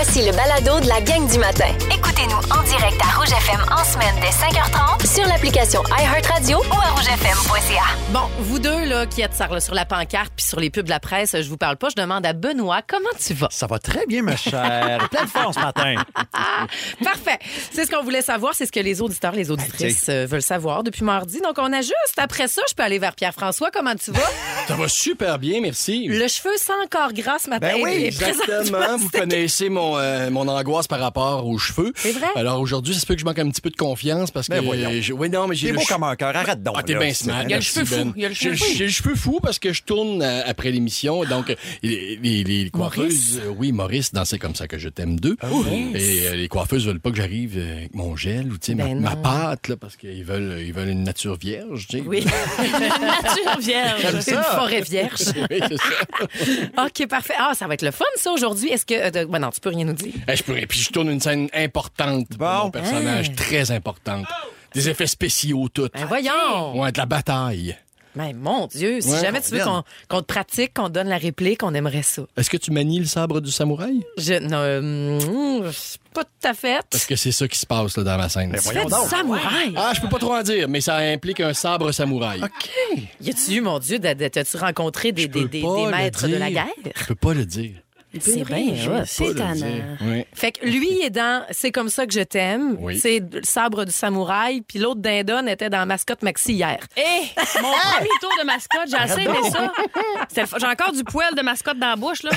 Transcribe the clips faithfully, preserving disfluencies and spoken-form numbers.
Voici le balado de la gang du matin. Écoutez-nous en direct à Rouge F M en semaine dès cinq heures trente Sur l'application iHeartRadio ou à rouge f m point c a. Bon, vous deux là, qui êtes sur, sur la pancarte puis sur les pubs de la presse, je vous parle pas, je demande à Benoît, comment tu vas? Ça va très bien, ma chère. Plein de force ce matin. Parfait. C'est ce qu'on voulait savoir, c'est ce que les auditeurs, les auditrices euh, veulent savoir depuis mardi. Donc, on a juste, après ça, je peux aller vers Pierre-François. Comment tu vas? Ça va super bien, merci. Le cheveu sans encore gras ce matin. Ben oui, Et Exactement. Vous connaissez mon, euh, mon angoisse par rapport aux cheveux. C'est vrai? Alors aujourd'hui, ça se peut que je manque un petit peu de confiance parce que. Ben voyons. euh, je- oui, non, mais j'ai T'es le beau che- comme un cœur. Arrête donc. Ah, t'es là. bien smart. Il y a le cheveu merci, fou. Ben. Il y a le J'ai cheveu fou. j'ai le cheveu fou parce que je tourne euh, après l'émission. Donc, euh, les, les, les coiffeuses. euh, oui, Maurice, dans C'est comme ça que je t'aime deux. Et euh, les coiffeuses veulent pas que j'arrive euh, avec mon gel ou tu sais, ma, Ben ma non. pâte, là, parce qu'ils veulent, ils veulent une nature vierge. Tu sais. Oui. Nature vierge. C'est une forêt vierge. Oui, c'est ça. OK, parfait. Ah, ça va être le fun, ça, aujourd'hui. Est-ce que... Euh, ben non, tu peux rien nous dire. Eh, je pourrais. Puis je tourne une scène importante pour Bon. mon personnage, très importante. Des effets spéciaux, tout. Ben voyons. Ouais, de la bataille. Ben mon Dieu, si Ouais, jamais tu veux bien. qu'on, qu'on te pratique, qu'on te donne la réplique, on aimerait ça. Est-ce que tu manies le sabre du samouraï? Je... Non, euh, mm, pas tout à fait. Parce que c'est ça qui se passe là, dans ma scène. Ben Tu fais voyons du donc. samouraï. Ah, je peux pas trop en dire, mais ça implique un sabre samouraï. Y a-tu eu, mon Dieu, de- de- t'as-tu rencontré des, Je peux des, des, pas des le maîtres de la dire. guerre? Je peux pas le dire. C'est bien hot. C'est Pas le dire. Oui. Fait que lui il est dans C'est comme ça que je t'aime. Oui. C'est le sabre du samouraï. Puis l'autre dindon était dans Mascotte Maxi hier. Hé, mon premier tour de mascotte, j'ai assez aimé ça. C'était le fun. J'ai encore du poil de mascotte dans la bouche, là.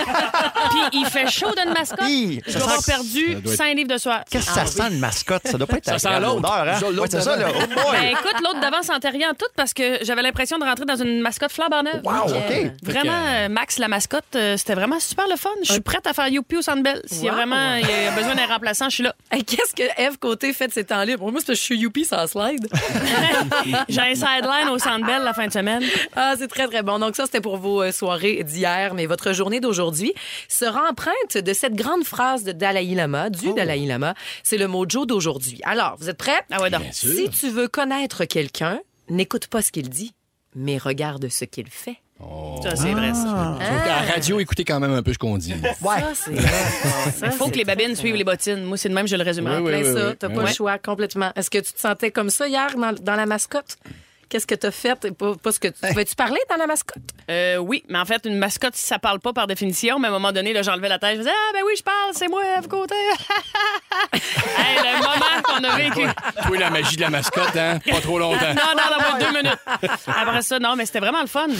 Puis il fait chaud d'une mascotte. Hi, Je ça dois avoir sent- perdu ça doit être- cinq livres de soir. Qu'est-ce que ça sent, une mascotte? Ça doit pas être Ça sent agréable, l'autre. l'odeur, hein? Ça, l'autre Ouais, c'est ça, là. d'avant. Oh boy. Ben écoute, l'autre d'avant s'en rien en tout parce que j'avais l'impression de rentrer dans une mascotte flambant neuve. Wow, Donc, euh, OK. Vraiment, euh, Max, la mascotte, euh, c'était vraiment super le fun. Je suis prête à faire Youpi au Centre Bell. S'il y a Wow. vraiment il y a besoin d'un remplaçant, je suis là. Hey, qu'est-ce que Eve Côté fait de ses temps libres? Moi, c'est parce que je suis youpi sans slide. J'ai un sideline au Centre Bell la fin de semaine. Ah, c'est très, très bon. Donc, ça, c'était pour vos euh, soirées d'hier. Mais votre journée d'aujourd'hui sera empreinte de cette grande phrase de Dalai Lama, du Dalai Lama. C'est le mojo d'aujourd'hui. Alors, vous êtes prêts? Ah ouais, donc. Bien sûr. Si tu veux connaître quelqu'un, n'écoute pas ce qu'il dit, mais regarde ce qu'il fait. Ça, c'est vrai, ça. Sauf qu'à la radio, écoutez quand même un peu ce qu'on dit. Ouais. Ça, c'est ça, Il faut que les babines suivent les bottines. Moi, c'est de même, je le résumerai. Oui, oui, plein oui, ça. oui. T'as Oui, pas oui. le choix complètement. Est-ce que tu te sentais comme ça hier dans, dans la mascotte? Qu'est-ce que t'as fait? Pas, pas ce que tu... Pouvais-tu parler dans la mascotte? Euh, oui, mais en fait, une mascotte, ça parle pas par définition. Mais à un moment donné, là, j'enlevais la tête. Je faisais Ah, ben oui, je parle, c'est moi, Eve Côté. Hey, le moment qu'on a vécu. Oui, la magie de la mascotte, hein? Pas trop longtemps. Non, non, non, pas deux minutes. Après ça, non, mais c'était vraiment le fun.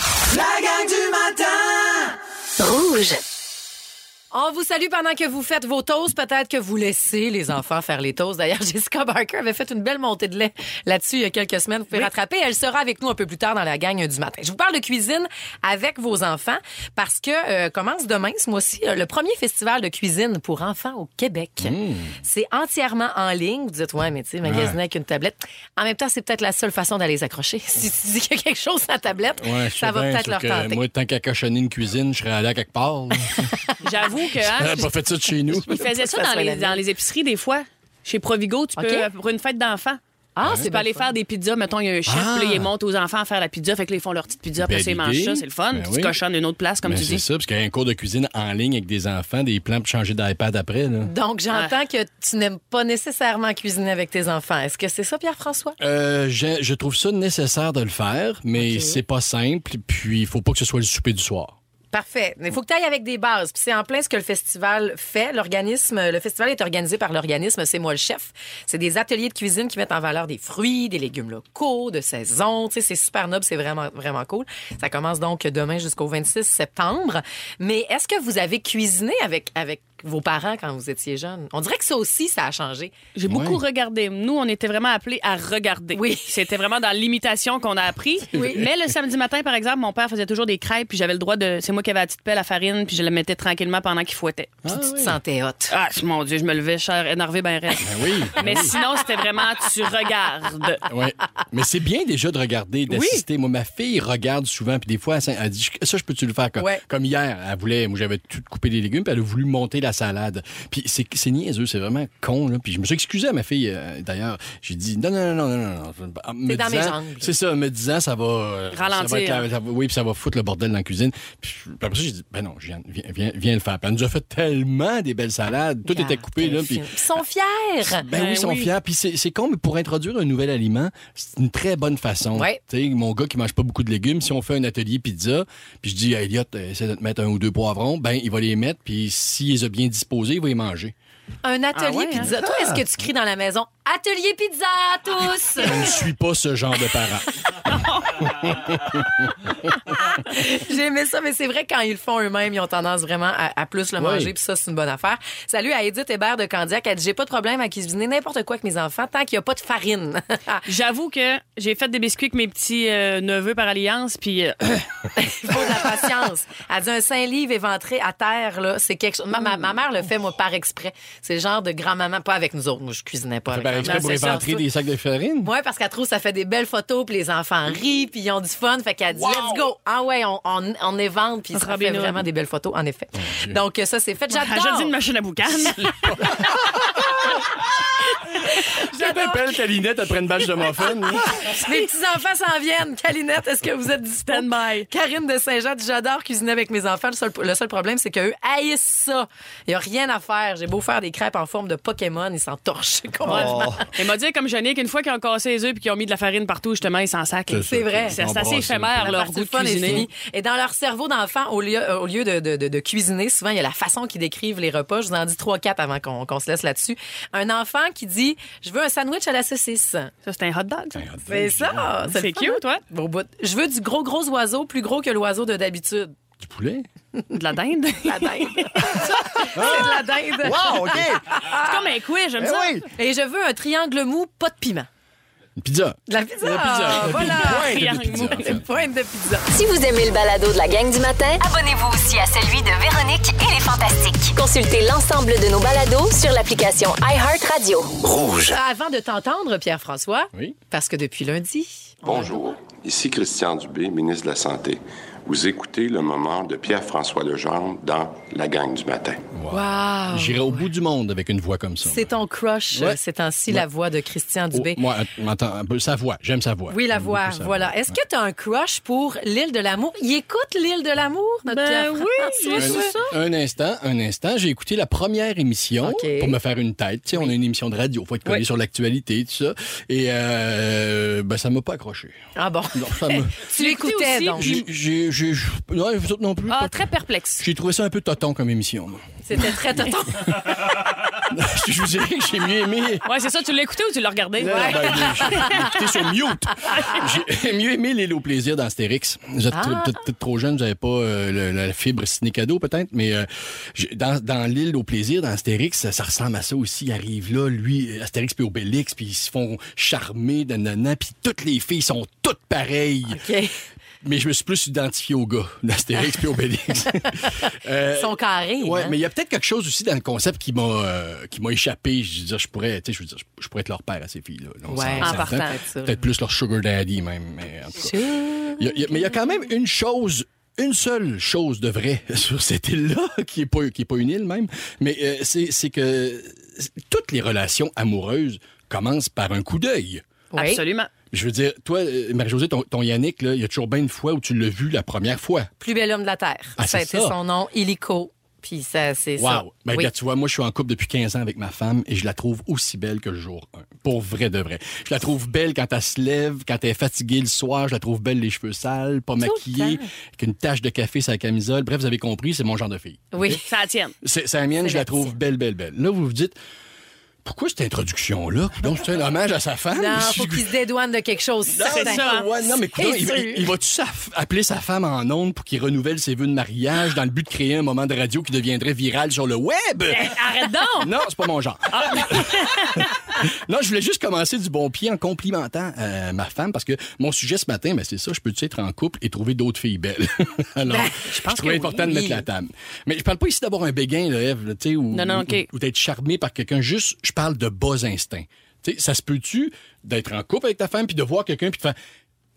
Rouge. On vous salue pendant que vous faites vos toasts. Peut-être que vous laissez les enfants faire les toasts. D'ailleurs, Jessica Barker avait fait une belle montée de lait là-dessus il y a quelques semaines. Vous pouvez rattraper. Elle sera avec nous un peu plus tard dans la gang du matin. Je vous parle de cuisine avec vos enfants parce que euh, commence demain, ce mois-ci, euh, le premier festival de cuisine pour enfants au Québec. C'est entièrement en ligne. Vous dites, ouais, mais tu sais, magasiner avec une tablette. En même temps, c'est peut-être la seule façon d'aller les accrocher. Si tu dis qu'il y a quelque chose sur la tablette, Ouais, je ça sais va bien, peut-être sauf leur que tenter. Moi, tant qu'à cochonner une cuisine, je serais allé à quelque part. là. J'avoue que. Hein, J'aurais pas fait ça de chez nous. ils faisaient ça Ça dans soit les, la dans les épiceries, des fois. Chez Provigo, tu peux, OK. euh, pour une fête d'enfants. Ah, Tu peux aller faire des pizzas. Mettons, il y a un chef, Ah. puis là, ils montent aux enfants à faire la pizza. Fait que là, ils font leur petite pizza. Après, Belle ça, ils mangent idée. ça. C'est le fun. Ben Puis oui. tu cochonnes une autre place, comme Ben, tu c'est dis. ça, parce qu'il y a un cours de cuisine en ligne avec des enfants, des plans pour changer d'iPad après. Là. Donc, j'entends que tu n'aimes pas nécessairement cuisiner avec tes enfants. Est-ce que c'est ça, Pierre-François? Euh, je, je trouve ça nécessaire de le faire, mais c'est pas simple. Puis il faut pas que ce soit le souper du soir. Parfait. Mais il faut que tu ailles avec des bases. Puis c'est en plein ce que le festival fait. L'organisme, le festival est organisé par l'organisme C'est moi le chef. C'est des ateliers de cuisine qui mettent en valeur des fruits, des légumes locaux, de saison. Tu sais, c'est super noble, c'est vraiment, vraiment cool. Ça commence donc demain jusqu'au vingt-six septembre. Mais est-ce que vous avez cuisiné avec, avec vos parents quand vous étiez jeunes? On dirait que ça aussi, ça a changé. J'ai beaucoup regardé. Nous, on était vraiment appelés à regarder. Oui. C'était vraiment dans l'imitation qu'on a appris. Oui. Mais le samedi matin, par exemple, mon père faisait toujours des crêpes, puis j'avais le droit de. C'est moi qui avais la petite pelle à farine, puis je la mettais tranquillement pendant qu'il fouettait. Puis tu te sentais hot. Ah, mon Dieu, je me levais cher, énervé, ben raide. Ben oui. Mais sinon, c'était vraiment tu regardes. Ouais. Mais c'est bien déjà de regarder, d'assister. Moi, ma fille regarde souvent, puis des fois, elle, elle dit ça, je peux-tu le faire comme, Ouais. comme hier. Elle voulait, moi, j'avais tout coupé les légumes, puis elle a voulu monter la la salade. Puis c'est, c'est niaiseux, c'est vraiment con. Là. Puis je me suis excusé à ma fille, euh, d'ailleurs. J'ai dit, non, non, non, non, non, non. Me C'est dans mes disant- jambes. C'est ça, me disant, ça va... euh, Ralentir. ça va être la- ça va- oui, puis ça va foutre le bordel dans la cuisine. Puis après ça, j'ai dit, ben non, viens, viens, viens, viens le faire. Puis elle nous a fait tellement des belles salades. Tout était coupé, là. Puis Ils sont fiers. ben oui, ils sont oui. fiers. Puis c'est, c'est con, mais pour introduire un nouvel aliment, c'est une très bonne façon. Ouais. Tu sais, mon gars qui mange pas beaucoup de légumes, si on fait un atelier pizza, puis je dis à Elliot, euh, essaie de te mettre un ou deux poivrons, ben il va les mettre, puis s'il les a bien disposés, il va les manger. Un atelier Ah ouais, hein? pizza. Toi, est-ce que tu cries dans la maison « Atelier pizza à tous! » Je ne suis pas ce genre de parent. J'ai aimé ça, mais c'est vrai que quand ils le font eux-mêmes, ils ont tendance vraiment à, à plus le manger, Oui. puis ça, c'est une bonne affaire. Salut à Edith Hébert de Candiac. Elle dit « J'ai pas de problème à cuisiner n'importe quoi avec mes enfants tant qu'il n'y a pas de farine. » J'avoue que j'ai fait des biscuits avec mes petits euh, neveux par alliance, puis euh, Il faut de la patience. Elle dit un Saint-Livre éventré à terre, là, c'est quelque chose. Ma, ma, ma mère le fait, moi, par exprès. C'est le genre de grand-maman, pas avec nous autres. Moi, je cuisinais pas avec Ben, ma exprès mère. pour C'est genre éventrer ça. des sacs de farine. Ouais, parce qu'elle trouve que ça fait des belles photos, puis les enfants rient, puis ils ont du fun. Fait qu'elle dit, let's go. Ah ouais, on, on, on évente, puis On ça sera fait bien vraiment heureux. des belles photos, en effet. Donc, ça, c'est fait. j'ai J'adore. dit une machine à boucan. Je t'appelle Calinette après une bâche de muffin. Mes petits-enfants s'en viennent. Calinette, est-ce que vous êtes dispo? Stand-by. Karine de Saint-Jean dit, j'adore cuisiner avec mes enfants. Le seul, le seul problème, c'est qu'eux haïssent ça. Il n'y a rien à faire. J'ai beau faire des crêpes en forme de Pokémon, ils s'en torchent complètement. Il m'a dit comme Jannick, une fois qu'ils ont cassé les œufs puis qu'ils ont mis de la farine partout, justement, ils s'en sacent. C'est vrai. C'est Ils c'est sont assez brassés. éphémère, La leur partie goût de fun est cuisiner. finie. Et dans leur cerveau d'enfant, au lieu, euh, au lieu de, de, de, de cuisiner, souvent, il y a la façon qu'ils décrivent les repas. Je vous en dis trois, quatre avant qu'on qu'on se laisse là-dessus. Un enfant qui dit, je veux un sandwich à la saucisse. Ça, c'est un hot dog, ça. C'est ça. C'est le fun, cute, hein? toi. Au bout. Je veux du gros, gros oiseau, plus gros que l'oiseau de d'habitude. Du poulet? De la dinde. La dinde. C'est de la dinde. Wow, OK. C'est comme un quiz, j'aime Eh ça. oui. Et je veux un triangle mou, pas de piment. Une pizza. De la pizza. La pizza. Voilà. Une pointe de Triangle pizza, mou. en fait. Une pointe de pizza. Si vous aimez le balado de la gang du matin, Abonnez-vous aussi à celui de Véronique et les Fantastiques. consultez l'ensemble de nos balados sur l'application iHeartRadio. Avant de t'entendre, Pierre-François, Oui. parce que depuis lundi, Bonjour, ici Christian Dubé, ministre de la Santé. Vous écoutez le moment de Pierre-François Legendre dans La gang du matin. wow, J'irai au bout du monde avec une voix comme ça. c'est ton crush, Ouais. c'est ainsi la voix de Christian Oh, Dubé. moi, attends, un peu, sa voix. J'aime sa voix. Oui, la J'aime voix, beaucoup sa voilà. voix. Est-ce que tu as un crush pour l'île de l'amour? Il écoute l'île de l'amour, notre Ben Pierre-François? oui, c'est ça. Un instant, un instant. J'ai écouté la première émission OK. pour me faire une tête. Tu sais, on a une émission de radio. Faut être collé Oui. sur l'actualité, tout ça. Et euh, ben, ça m'a pas accroché. Ah bon? Non, ça me... Tu l'écoutais, aussi, donc. j'ai, j'ai, j'ai- non, vous autres non plus. Ah, pas- très perplexe. J'ai trouvé ça un peu toton comme émission. moi. C'était très toton. Je vous dirais que j'ai mieux aimé. Ouais, c'est ça, tu l'as écouté ou tu l'as regardé? Non, ben, j'ai écouté sur mute. J'ai mieux aimé l'île au plaisir d'Astérix. Vous êtes Ah. peut-être peut-être trop jeune, vous n'avez pas euh, le- la fibre ciné-cadeau peut-être, mais euh, j'ai- dans, dans l'île au plaisir d'Astérix, ça, ça ressemble à ça aussi. Il arrive là, lui, Astérix puis Obélix, puis ils se font charmer, nanana, puis toutes les filles sont toutes pareilles. OK. Mais je me suis plus identifié au gars d'Astérix puis Obélix. Euh, Ils sont carrés. Ouais, hein? mais il y a peut-être quelque chose aussi dans le concept qui m'a euh, qui m'a échappé. Je veux dire, je pourrais, tu sais, je veux dire, je pourrais être leur père à ces filles-là. là, on Ouais, s'en- en s'entend. partant, c'est ça. Peut-être plus leur sugar daddy même. Mais en tout cas, il y a- il y a- mais il y a quand même une chose. Une seule chose de vrai sur cette île-là, qui est pas qui est pas une île même, mais euh, c'est c'est que toutes les relations amoureuses commencent par un coup d'œil. Oui. Absolument. Je veux dire, toi, euh, Marie-Josée, ton, ton Yannick, là, il y a toujours bien une fois où tu l'as vu la première fois. Plus bel homme de la Terre. Ah, ça a c'est été ça. son nom, illico. Puis ça, c'est ça. Wow! Ben, Oui. regarde, tu vois, moi, je suis en couple depuis quinze ans avec ma femme et je la trouve aussi belle que le jour un. Pour vrai de vrai. Je la trouve belle quand elle se lève, quand elle est fatiguée le soir. Je la trouve belle, les cheveux sales, pas le maquillée, temps. avec une tache de café sur la camisole. Bref, vous avez compris, c'est mon genre de fille. Oui. Ça la tienne. C'est c'est la mienne, C'est je la la trouve tienne. belle, belle, belle. Là, vous vous dites, pourquoi cette introduction-là? Donc, c'est un hommage à sa femme? Non, faut qu'il se dédouane de quelque chose. Non, C'est certain. ça, hein? Ouais, non, mais C'est coudonc, il, sûr. il- il va-tu saf- appeler sa femme en ondes pour qu'il renouvelle ses vœux de mariage dans le but de créer un moment de radio qui deviendrait viral sur le web? Arrête donc! Non, c'est pas mon genre. Non, je voulais juste commencer du bon pied en complimentant euh, ma femme parce que mon sujet ce matin, ben, c'est ça, je peux-tu être en couple et trouver d'autres filles belles? Alors, Ben, je, pense trouvais que important oui. de mettre la table. Mais je parle pas ici d'avoir un béguin, là, Ève, là, tu sais, ou, Non, non, ou- OK. ou d'être charmé par quelqu'un. Juste, je parle de bas instincts. Tu sais, ça se peut-tu d'être en couple avec ta femme puis de voir quelqu'un puis de faire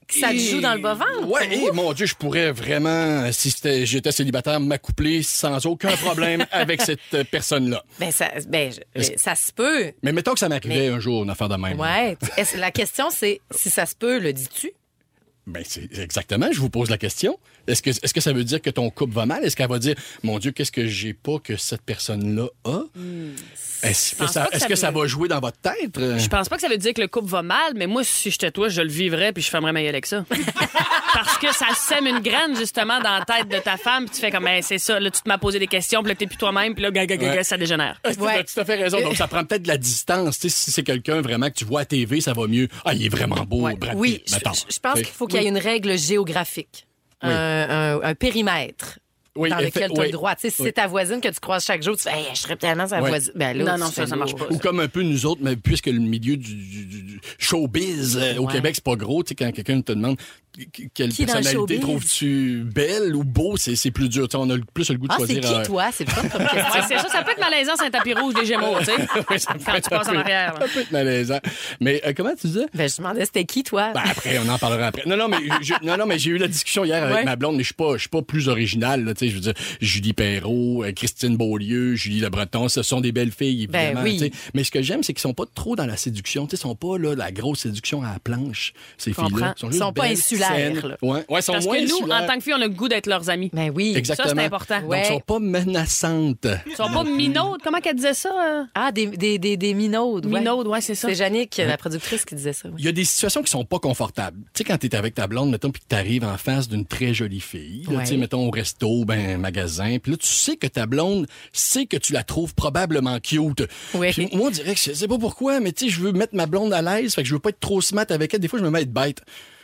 Que ça te joue dans le bas-ventre. Ouais, et mon Dieu, je pourrais vraiment, si c'était- j'étais célibataire, m'accoupler sans aucun problème avec cette personne-là. Ben, ça, ben, je- ça se peut. Mais mettons que ça m'arrivait un jour, une affaire de même. Ouais. Est-ce- la question, c'est si ça se peut, le dis-tu? Ben, c'est exactement, je vous pose la question. Est-ce que, est-ce que ça veut dire que ton couple va mal? Est-ce qu'elle va dire, mon Dieu, qu'est-ce que j'ai pas que cette personne-là a? Hmm. Est-ce que, pense ça, pas que est-ce ça que veut- ça va jouer dans votre tête? Je pense pas que ça veut dire que le couple va mal, mais moi, si j'étais toi, je le vivrais puis je fermerais ma gueule avec ça. Parce que ça sème une graine, justement, dans la tête de ta femme, puis tu fais comme, ben, c'est ça, là, tu te m'as posé des questions, puis là, t'es plus toi-même, puis là, gaga, gaga, Ouais. ça dégénère. Tu as tout à fait raison. Donc, ça prend peut-être de la distance. Tu sais, si c'est quelqu'un vraiment que tu vois à T V, ça va mieux. Ah, il est vraiment beau, Ouais. Brad Oui, Pitt, je, mettons. je- je pense Tu sais. qu'il faut qu'il y ait une règle géographique, Oui. un, un- un périmètre. Oui, dans effe- lequel tu as oui. le droit. Tu sais, si Oui. c'est ta voisine que tu croises chaque jour, tu fais hey, je serais tellement sa Oui. voisine. Ben, là, Non, tu non, fais ça, ça marche lourd. pas. Ou comme un peu nous autres, mais puisque le milieu du, du- du- du showbiz euh, au Ouais. Québec, c'est pas gros, tu sais, quand quelqu'un te demande qu- quelle Qui est dans le personnalité showbiz? trouves-tu belle ou beau, c'est c'est plus dur. Tu sais, on a le- plus le goût de Ah, c'est choisir. qui, euh, toi? C'est le fun comme question. Ouais, c'est ça, ça peut être malaisant, c'est un tapis rouge des Gémeaux, tu sais. Oui, ça peut Quand être tu passes un en peu- arrière. là. Ça peut être malaisant. Mais euh, comment tu disais? Ben, je demandais c'était qui, toi? Ben, après, on en parlera après. Non, non, mais je- non, non, mais j'ai eu la discussion hier avec Ouais. ma blonde, mais je suis pas, je suis pas plus original, là, tu sais, je veux dire, Julie Perrault, euh, Christine Beaulieu, Julie Le Breton, ce sont des belles filles, évidemment, Ben oui. tu sais. Mais ce que j'aime, c'est qu'ils sont pas trop dans la séduction, tu sais, ils sont pas, là, la grosse séduction à la planche, ces Comprends. filles-là. Ils sont pas belles, insulaires, saines. là. Ouais, ouais, ils sont Parce moins que nous, insulaires. en tant que filles, on a le goût d'être leurs amis. Ben oui. Exactement. Ça, c'est important. Donc, Ouais. ils sont pas menaçantes. Ils sont pas minaudes. Comment qu'elle disait ça? euh? Ah, des, des, des, des minaudes. ouais. Minaudes, ouais, c'est ça. C'est Yannick, la productrice, qui disait ça. oui. Il y a des situations qui sont pas confortables. Tu sais, quand t'es avec ta blonde, mettons, puis que t'arrives en face d'une très jolie fille, là, Ouais. tu sais, mettons, au resto, ben, un magasin, puis là, tu sais que ta blonde sait que tu la trouves probablement cute. Oui. Puis moi, on dirait que je sais pas pourquoi, mais tu sais, je veux mettre ma blonde à l'aise, fait que je veux pas être trop smart avec elle. Des fois, je me mets à être bête.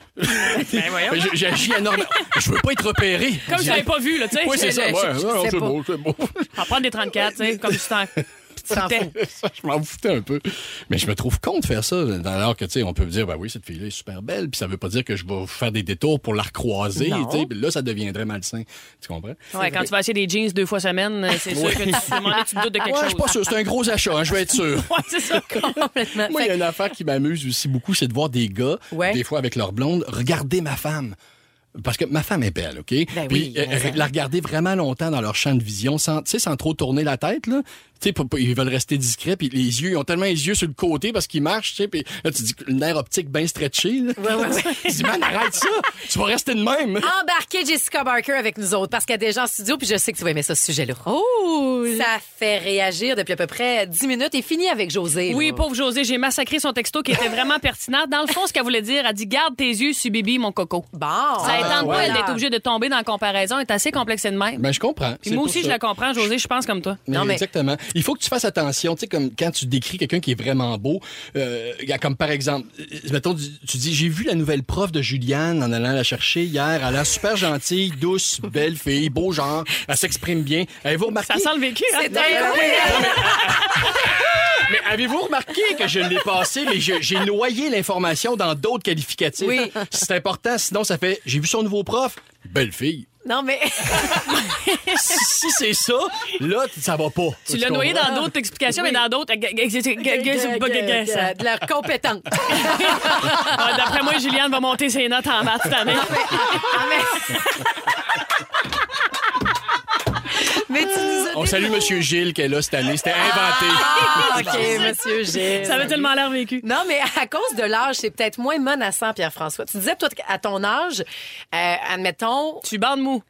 Ben voyons. J- J'agis énormément. Je veux pas être repéré. Comme si tu l'avais pas vu, là, tu sais. Oui, c'est ça. je- Ouais, je- je ouais, non, sais c'est pas. beau, c'est beau. On va prendre des trente-quatre, tu sais, comme si t'en Tu t'en fous. Ça, je m'en foutais un peu. Mais je me trouve con de faire ça, alors que, tu sais, on peut me dire, bah oui, cette fille-là est super belle, puis ça veut pas dire que je vais faire des détours pour la recroiser, Non. tu sais, puis là, ça deviendrait malsain. Tu comprends? Ouais, quand tu vas acheter des jeans deux fois semaine, c'est sûr que tu, à un moment donné, tu te doutes de quelque Ouais, je chose. suis pas sûr. C'est un gros achat, hein, je vais être sûr. Ouais, c'est ça. Complètement. Moi, il y a une affaire qui m'amuse aussi beaucoup, c'est de voir des gars, Ouais. des fois avec leur blonde, regarder ma femme. Parce que ma femme est belle, OK? Ben Puis oui, euh, mais ça. la regarder vraiment longtemps dans leur champ de vision, sans, tu sais, sans trop tourner la tête, là. Tu sais, pour- pour- ils veulent rester discrets, puis les yeux, ils ont tellement les yeux sur le côté parce qu'ils marchent, tu sais, puis là, tu dis que le nerf optique bien stretché, là. Ouais, ouais, ouais. Tu dis, man, arrête ça! Tu vas rester de même! Embarquez Jessica Barker avec nous autres parce qu'elle est déjà en studio puis je sais que tu vas aimer ça, ce sujet-là. Oh! Ça fait réagir depuis à peu près dix minutes et fini avec José. Oui, là. pauvre José, j'ai massacré son texto qui était vraiment pertinent. Dans le fond, ce qu'elle voulait dire, elle dit garde tes yeux sur Bibi, mon coco. Bon. Ça étend pas, voilà. elle d'être obligée de tomber dans la comparaison, elle est assez complexée de même. Ben, je comprends. Puis C'est moi pour aussi, ça. je la comprends, José, je pense comme toi. Non, mais- Exactement. Il faut que tu fasses attention, tu sais, comme quand tu décris quelqu'un qui est vraiment beau, euh, y a comme par exemple, euh, mettons, tu tu dis, j'ai vu la nouvelle prof de Juliane en allant la chercher hier, elle a l'air super gentille, douce, belle fille, beau genre, elle s'exprime bien. Avez-vous remarqué? Ça sent le vécu, hein? C'est incroyable. Mais avez-vous remarqué que je l'ai passé, mais je- j'ai noyé l'information dans d'autres qualificatifs? Oui. C'est important, sinon ça fait, j'ai vu son nouveau prof, belle fille. Non, mais Si, si c'est ça, là, ça va pas. Tu l'as noyé dans d'autres explications, mais dans d'autres. de leur compétence. Ah, d'après moi, Juliane va monter ses notes en maths cette année. Ah, mais... mais tu nous as On salue Monsieur Gilles qui est là cette année. C'était inventé. Ah, OK, monsieur Gilles. Ça avait tellement l'air vécu. Non, mais à cause de l'âge, c'est peut-être moins menaçant, Pierre-François. Tu disais, toi, à ton âge, euh, admettons... Tu bandes mou.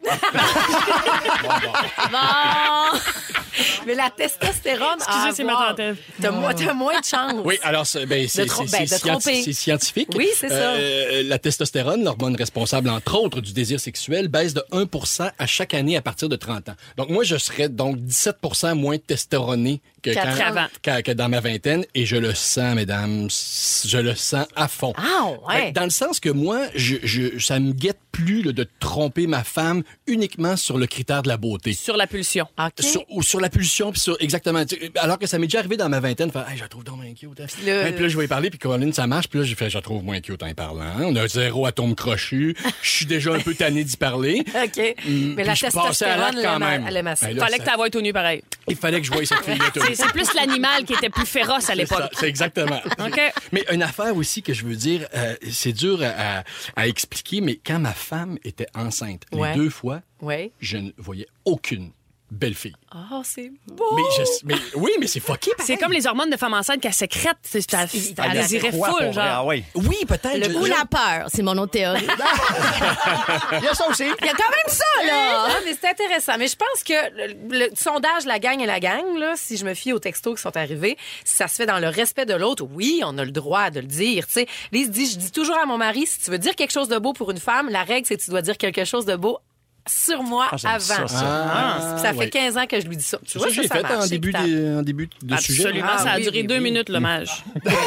Bon! Mais la testostérone... Excusez, à c'est ma avoir, tentative. T'as, mo- t'as moins de chance. Oui, alors c'est ben, c'est- De trom- c'est- ben, c'est de scienti- tromper. c'est scientifique. Oui, c'est ça. Euh, la testostérone, l'hormone responsable, entre autres, du désir sexuel, baisse de un pour cent à chaque année à partir de trente ans. Donc moi, je serais donc dix-sept pour cent moins testéroné que, Qu'à quand- trente. qu'à- que dans ma vingtaine. Et je le sens, mesdames, je le sens à fond. Ah, ouais. Ben, dans le sens que moi, je, je, ça me guette plus là, de tromper ma femme uniquement sur le critère de la beauté. Sur la pulsion. OK. Sur, ou sur la pulsion, puis sur exactement. tu sais, Alors que ça m'est déjà arrivé dans ma vingtaine, de faire, hey, je la trouve donc moins cute. Hein. Le- Hey, puis là, je vais y parler, puis Colin, ça marche, puis là, j'ai fait, je la trouve moins cute en y parlant. On a zéro atome crochu. Je suis déjà un peu tanné d'y parler. OK. Mais la puis je passais à l'acte testostérone, quand elle même. aime- elle aime assez. Ben là, Fallait ça- que t'envoies tout nu pareil. Il fallait que je voie cette fille-là. C'est, c'est plus l'animal qui était plus féroce à C'est l'époque. ça, c'est exactement. OK. Mais une affaire aussi que je veux dire, euh, c'est dur à, à- à expliquer, mais quand ma femme était enceinte, Ouais. les deux fois, Ouais. je ne voyais aucune belle fille. Oh, c'est beau. Mais, je- mais oui, mais c'est fucké. C'est comme les hormones de femme enceinte qu'elle sécrète. C'est, t'as, elle désirait Quoi, full, pour vrai? Ah genre. oui. Oui, peut-être. Le je- ou je- la peur, c'est mon autre théorie. Il y a ça aussi. Il y a quand même ça, là. Ah, mais c'est intéressant. Mais je pense que le, le sondage La gang et la gang, là, si je me fie aux textos qui sont arrivés, si ça se fait dans le respect de l'autre, oui, on a le droit de le dire. Tu sais, Lise dit, je dis toujours à mon mari, si tu veux dire quelque chose de beau pour une femme, la règle, c'est que tu dois dire quelque chose de beau sur moi Ah, j'aime avant. ça, ça. Ah, ça fait ouais. quinze ans que je lui dis ça. Tu C'est vois, ça que j'ai ça, fait ça marche, en début, c'est de, en début de sujet. Absolument, Ah, ça a oui, duré oui, deux oui. minutes, l'hommage.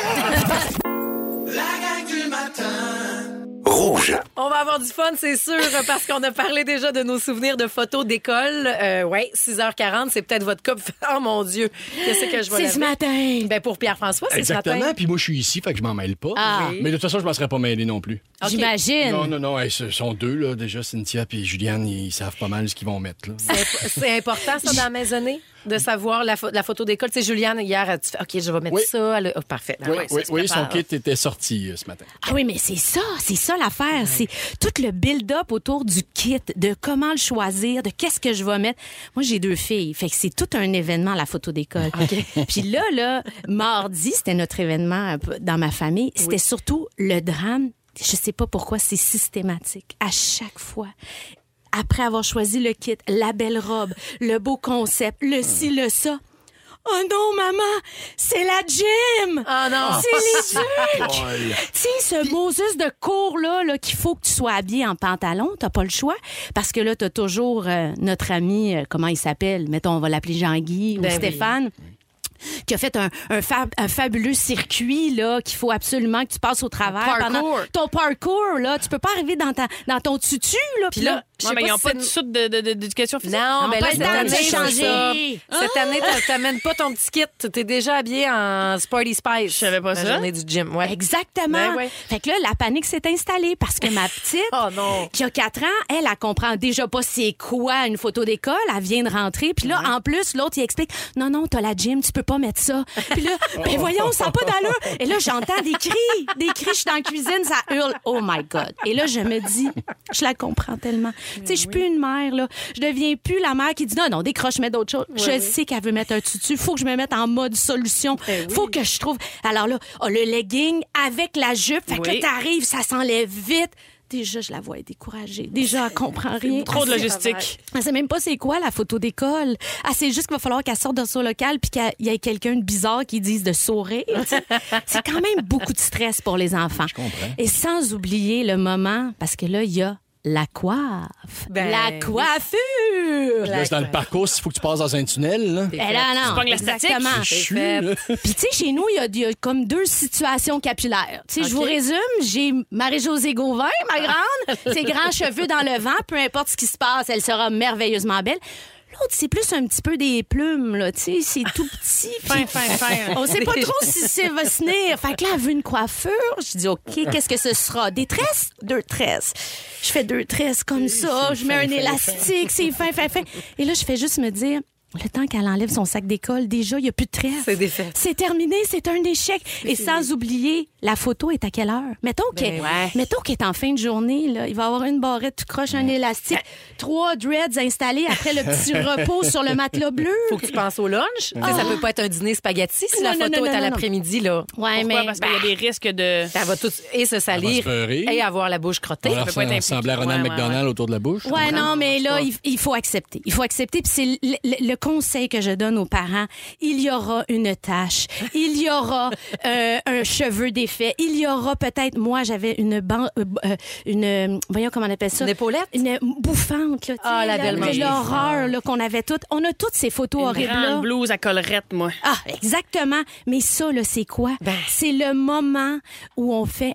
Rouge. On va avoir du fun, c'est sûr, parce qu'on a parlé déjà de nos souvenirs de photos d'école. Euh, ouais, six heures quarante, c'est peut-être votre couple. Oh mon Dieu, qu'est-ce que je vois C'est là? ce matin. Ben pour Pierre-François, c'est ce Exactement. matin. Puis moi, je suis ici, fait que je m'en mêle pas. Ah. Mais de toute façon, je m'en serais pas mêlé non plus. OK. J'imagine. Non, non, non. Hey, ce sont deux, là, déjà. Cynthia puis Juliane, ils savent pas mal ce qu'ils vont mettre. Là. C'est c'est important, ça, dans la maisonnée, de savoir la, pho- la photo d'école. Tu sais, Juliane, hier, tu fais OK, je vais mettre Oui. ça. Elle a- oh, parfait. Ah Oui, ouais, ça oui, se oui, son prépare. kit était sorti euh, ce matin. Ah oui, mais c'est ça, c'est ça l'affaire. C'est tout le build-up autour du kit, de comment le choisir, de qu'est-ce que je vais mettre. Moi, j'ai deux filles, fait que c'est tout un événement, la photo d'école. Puis là, là, mardi, c'était notre événement un peu dans ma famille. C'était surtout le drame. Je sais pas pourquoi, c'est systématique. À chaque fois. Après avoir choisi le kit, la belle robe, le beau concept, le ci, le ça. Oh non, maman, c'est la gym! Ah non! C'est les trucs! Tu sais, ce Moses de cours-là, là, qu'il faut que tu sois habillé en pantalon, t'as pas le choix. Parce que là, t'as toujours euh, notre ami, euh, comment il s'appelle? Mettons, on va l'appeler Jean-Guy Ben ou oui. Stéphane. Qui a fait un, un, fab- un fabuleux circuit là qu'il faut absolument que tu passes au travers Un parcours. pendant ton parcours là, tu peux pas arriver dans ta dans ton tutu là Puis puis là, là je Ouais, sais mais ils n'ont si pas c'est de une- soude de, de- de- d'éducation physique. Non, mais là, pas cette le temps de année, le c'est changer. ça. Cette année, t'a- t'amènes pas ton petit kit. T'es déjà habillé en Sporty Spice. Je savais pas la ça. journée du gym, ouais. Exactement. Ben ouais. Fait que là, la panique s'est installée parce que ma petite, Oh non. qui a quatre ans, elle, elle comprend déjà pas c'est quoi une photo d'école. Elle vient de rentrer. Puis là, en plus, l'autre, il explique, non, non, t'as la gym, tu peux pas mettre ça. Puis là, ben voyons, ça n'a pas d'allure. Et là, j'entends des cris, des cris, je suis dans la cuisine, ça hurle. Oh my God. Et là, je me dis, je la comprends tellement. Tu sais, je suis plus une mère, là. Je deviens plus la mère qui dit, non, non, décroche, mets d'autres choses. je sais qu'elle veut mettre un tutu. Faut que je me mette en mode solution. Faut que je trouve. Alors là, oh, le legging avec la jupe. Fait que Oui. là, t'arrives, ça s'enlève vite. Déjà, je la vois découragée. Déjà, elle comprend rien. Trop de Elle sait- logistique. Elle sait même pas c'est quoi la photo d'école. Elle sait juste qu'il va falloir qu'elle sorte de son local puis qu'il y ait quelqu'un de bizarre qui dise de sourire. Tu sais. C'est quand même beaucoup de stress pour les enfants. Je comprends. Et sans oublier le moment, parce que là, il y a la coiffe. Ben, la oui. coiffure! Là, c'est dans le parcours, il faut que tu passes dans un tunnel. Là. Eh là, non, pognes la statique. exactement. Je suis, fait. là. Puis, tu sais, chez nous, il y a- il y, a comme deux situations capillaires. Tu sais, je vous OK. résume, j'ai Marie-Josée Gauvin, ma grande, ses grands cheveux dans le vent, peu importe ce qui se passe, elle sera merveilleusement belle. L'autre, c'est plus un petit peu des plumes, là, tu sais, c'est tout petit. Fin, puis fin, fin. On sait pas trop si ça va se tenir. Fait que là, elle veut une coiffure. Je dis, OK, qu'est-ce que ce sera? Des tresses? Deux tresses. Je fais deux tresses comme ça. Je mets un élastique. C'est fin, fin, fin. Et là, je fais juste me dire, le temps qu'elle enlève son sac d'école, déjà, il n'y a plus de tresses. C'est défait. C'est terminé, c'est un échec. Et sans oublier, la photo est à quelle heure? Mettons qu'elle ouais. mettons qu'elle est en fin de journée, là, il va y avoir une barrette, tu croches un élastique, trois dreads installés après le petit repos sur le matelas bleu. Faut que tu penses au lunch. Tu sais, ça peut pas être un dîner spaghetti si Non, la non, photo non, est à non, non. l'après-midi, là. Ouais, Pourquoi? mais Parce qu'il y a des risques de... Elle va tout et se salir se beurrer. et avoir la bouche crottée. On va peut pas être impliqué. ressembler à Ronald Ouais, ouais, McDonald autour de la bouche. Ouais, non, mais là, il, il faut accepter. Il faut accepter. Puis c'est le, le- le conseil que je donne aux parents. Il y aura une tache. Il y aura euh, un cheveu défait. Il y aura peut-être, moi, j'avais une ban- euh, euh, une, euh, voyons comment on appelle ça? Une épaulette? Une bouffante, là. tu sais, Ah, la là, belle de manche. l'horreur, là, qu'on avait toutes. On a toutes ces photos Une horribles, grande là. blouse à collerette, moi. Ah, exactement. Mais ça, là, c'est quoi? Ben. C'est le moment où on fait un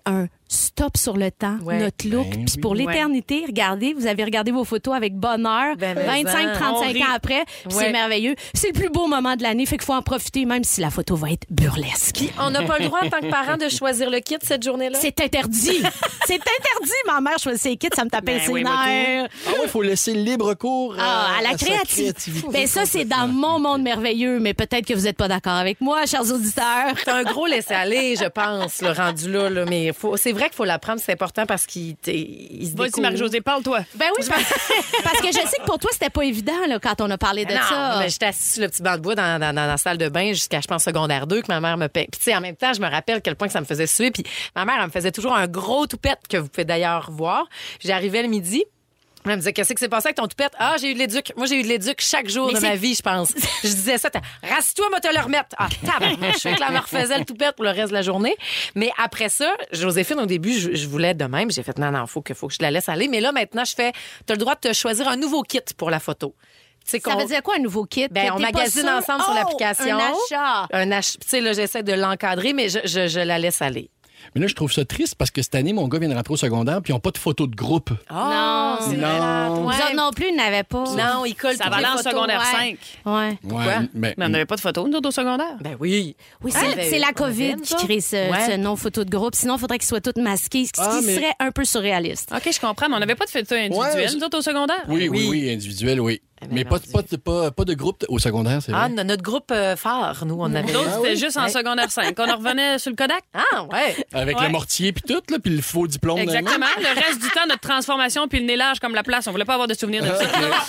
stop sur le temps, Ouais. notre look. Ben Puis oui. pour l'éternité, regardez, vous avez regardé vos photos avec bonheur. Ben, mais vingt-cinq en, trente-cinq on rit. ans après, puis Ouais. c'est merveilleux. C'est le plus beau moment de l'année, fait qu'il faut en profiter, même si la photo va être burlesque. On n'a pas le droit, en tant que parent, de choisir le kit cette journée-là? C'est interdit. C'est interdit. Ma mère choisit ses kits, ça me tapait Ben ses oui, moi, nerfs. Ah ouais, il faut laisser libre cours Ah, à la sa créativité. Ben ça, c'est dans mon monde merveilleux, mais peut-être que vous n'êtes pas d'accord avec moi, chers auditeurs. C'est un gros laisser-aller, je pense, le rendu là. là. Mais faut, c'est vrai qu'il faut l'apprendre, c'est important parce qu'il t'es- il se Vas-y, découvre. Marie-Josée, parle-toi. Ben oui, parce, parce que je sais que pour toi, c'était pas évident là, quand on a parlé de Non, ça. mais j'étais assise sur le petit banc de bois dans, dans, dans la salle de bain jusqu'à, je pense, secondaire deux, que ma mère me paie. Puis, tu sais, en même temps, je me rappelle à quel point que ça me faisait suer. Puis, ma mère, elle me faisait toujours un gros toupette que vous pouvez d'ailleurs voir. J'arrivais le midi. Elle me disait, qu'est-ce qui s'est passé avec ton toupette? Ah, j'ai eu de l'éduc. Moi, j'ai eu de l'éduc chaque jour Mais de c'est- ma vie, je pense. Je disais ça, t'as- rasse-toi, moi, te le remettre. Ah, tabarnak. Je sais que la mère refaisait le toupette pour le reste de la journée. Mais après ça, Joséphine, au début, je, je voulais être de même. J'ai fait, non, non, faut que, faut que je la laisse aller. Mais là, maintenant, je fais, t'as le droit de te choisir un nouveau kit pour la photo. Tu sais Ça qu'on- veut dire quoi, un nouveau kit? Ben, Que on t'es pas magasine sûr? ensemble sur Oh, l'application. Un achat. Un ach... Tu sais, là, j'essaie de l'encadrer, mais je, je, je la laisse aller. Mais là, je trouve ça triste parce que cette année, mon gars vient de rentrer au secondaire puis ils n'ont pas de photos de groupe. Non, c'est non. plate. Nous Ouais. autres non plus, ils n'avaient pas. Non, il colle Ça toutes va les aller en photos. secondaire ouais. cinq. Ouais. Ouais, mais, Mais on n'avait pas de photos, nous autres, au secondaire. Ben oui. Oui, Hein? c'est, c'est la On avait COVID une, qui ça? crée ce, Ouais. ce non-photo de groupe. Sinon, il faudrait qu'ils soient tous masqués, ce qui Ah, mais- serait un peu surréaliste. OK, je comprends, mais on n'avait pas de photos individuelles, Ouais, nous autres, au secondaire. oui, oui, Oui. oui, individuel, oui. Mais non, pas, c'est- pas, de- pas, pas de groupe au secondaire, c'est vrai. Ah, no- notre groupe euh, phare, nous, on avait. Nous autres, Ah c'était oui? juste en Ouais. secondaire cinq. On en revenait sur le Kodak. Ah, ouais. Avec Ouais. le mortier puis tout, là, puis le faux diplôme. dans les mains. Exactement. Le reste du temps, notre transformation puis le nez large comme la place. On voulait pas avoir de souvenirs de ça.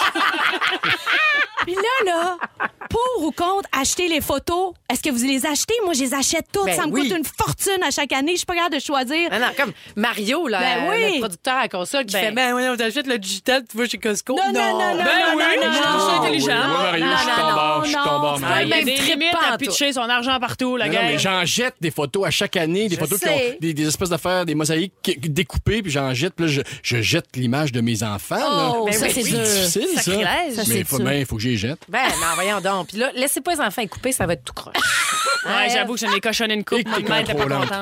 Puis là, là, pour ou contre acheter les photos, est-ce que vous les achetez? Moi, je les achète toutes. Ben ça me oui. coûte une fortune à chaque année. Je suis pas capable de choisir. Non, non, comme Mario, là, Ben euh, oui. le producteur à la console, qui Ben. fait, ben oui, on t'achète le digital, tu vas chez Costco. Non, non, non, non. Ben non, oui, non, je non, trouve ça non. intelligent. Oui, oui, Mario, Non, je suis non, tombé non, en- je suis non. tombé en Ah, Ah, mal. il y a Même des trippe limites pas à en tout. pitcher son argent partout, la Non, non, gang. mais j'en jette des photos à chaque année, des Je photos qui sais. ont des, des espèces d'affaires, des mosaïques qui- découpées, puis j'en jette, puis là, je, je jette l'image de mes enfants. là. Oh, Ben ça, oui, c'est oui. dur. difficile, ça. Sacrilège. Ça, Mais c'est il faut, dur. ben, il faut que j'y jette. Ben, non, voyons donc. Puis là, laissez pas les enfants y couper, ça va être tout croche. Ouais, j'avoue que j'en ai cochonné une coupe. Et que Moi, t'es de même, t'es pas contrôlante.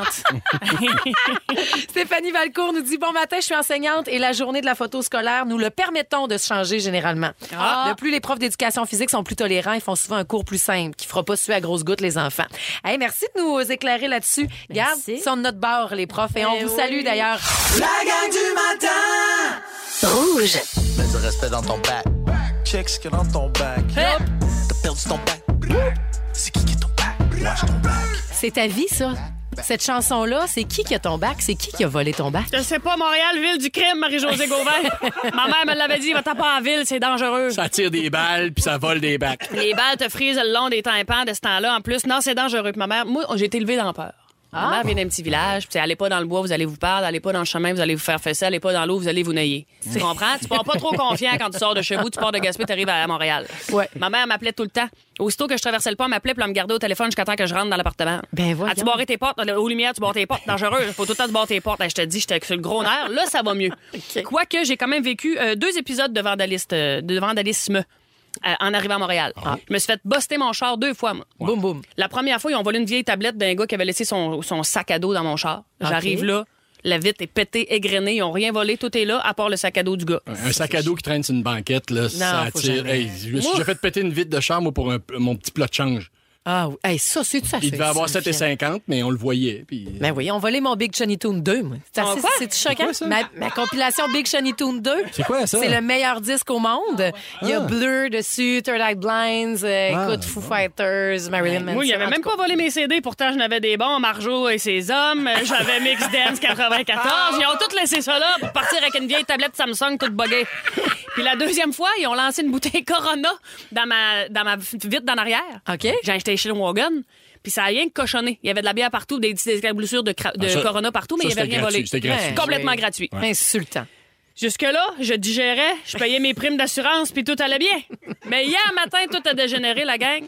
contente. Stéphanie Valcourt nous dit, bon matin, je suis enseignante et la journée de la photo scolaire, nous le permettons de se changer généralement. Ah. De plus, les profs d'éducation physique sont plus tolérants, ils font souvent un cours plus simple, qui fera pas suer à grosses gouttes les enfants. Hey, merci de nous éclairer là-dessus. Garde, Merci. ils sont de notre bord, les profs, et on Eh vous oui. salue d'ailleurs. La gang du matin! Rouge. Mets du respect dans ton bac. Check ce qu'il y a dans ton bac. Hop. T'as perdu ton bac. C'est qui qui est ton bac? Lâche ton bac. C'est ta vie, ça. Cette chanson-là, c'est qui qui a ton bac? C'est qui qui a volé ton bac? Je sais pas, Montréal, ville du crime, Marie-Josée Gauvin. Ma mère me l'avait dit, va-t'en pas en ville, c'est dangereux. Ça tire des balles, puis ça vole des bacs. Les balles te frisent le long des tympans de ce temps-là. En plus, non, c'est dangereux. Puis ma mère, moi, j'ai été élevée dans la peur. Ma mère vient d'un petit village, puis allez pas dans le bois, vous allez vous perdre, allez pas dans le chemin, vous allez vous faire fesser, allez pas dans l'eau, vous allez vous noyer. Tu comprends? Tu pars pas trop confiant quand tu sors de chez vous, tu pars de Gaspé, tu arrives à Montréal. Ouais. Ma mère m'appelait tout le temps. Aussitôt que je traversais le pont, elle m'appelait, puis elle me gardait au téléphone jusqu'à temps que je rentre dans l'appartement. Ben voyons. As-tu barré tes portes? Aux lumières, tu barres tes portes. Dangereux. Faut tout le temps te barrer tes portes. Je te dis, j'étais sur le gros nerf. Là, ça va mieux. Quoique, j'ai quand même vécu euh, deux épisodes de, vandaliste, euh, de vandalisme. Euh, en arrivant à Montréal. Je me suis fait buster mon char deux fois, moi. Boum, boum. La première fois, ils ont volé une vieille tablette d'un gars qui avait laissé son, son sac à dos dans mon char. J'arrive OK. là, la vitre est pétée, égrenée, ils ont rien volé, tout est là, à part le sac à dos du gars. Un sac à dos qui traîne sur une banquette, là, ça faut attire. jamais. Hey, je me suis déjà fait péter une vitre de char, moi, pour un- mon petit plat de change. Ah oui. Hey, ça, c'est ça. Il devait avoir sept et cinquante, mais on le voyait. Puis... Ben oui, on volait mon Big Shiny Toon deux, moi. C'est Ah, assez- quoi? c'est choquant. quoi, ça? Ma, ma compilation Big Shiny Toon deux. C'est quoi, ça? C'est le meilleur disque au monde. Il y a Ah. Blur dessus, Third Eye Blinds, euh, Ah, écoute, Foo Fighters, Marilyn Manson. Moi, il avait en même tout pas volé mes C D, pourtant, j'en avais des bons, Marjo et ses hommes, j'avais Mix Dance quatre-vingt-quatorze, ils ont tous laissé ça là pour partir avec une vieille tablette Samsung toute buggée. Puis la deuxième fois, ils ont lancé une bouteille Corona dans ma, dans ma vitre d'en arrière. cas. OK. J'ai acheté chez le Wagon. Puis ça a rien que cochonné. Il y avait de la bière partout, des petites éclaboussures de, cra- de Ah, ça- Corona partout, mais ça, il n'y avait c'était rien gratuit, volé. c'était gratuit. Complètement Ouais. gratuit. Insultant. Jusque-là, je digérais, je payais mes primes d'assurance, puis tout allait bien. Mais hier matin, tout a dégénéré, la gang.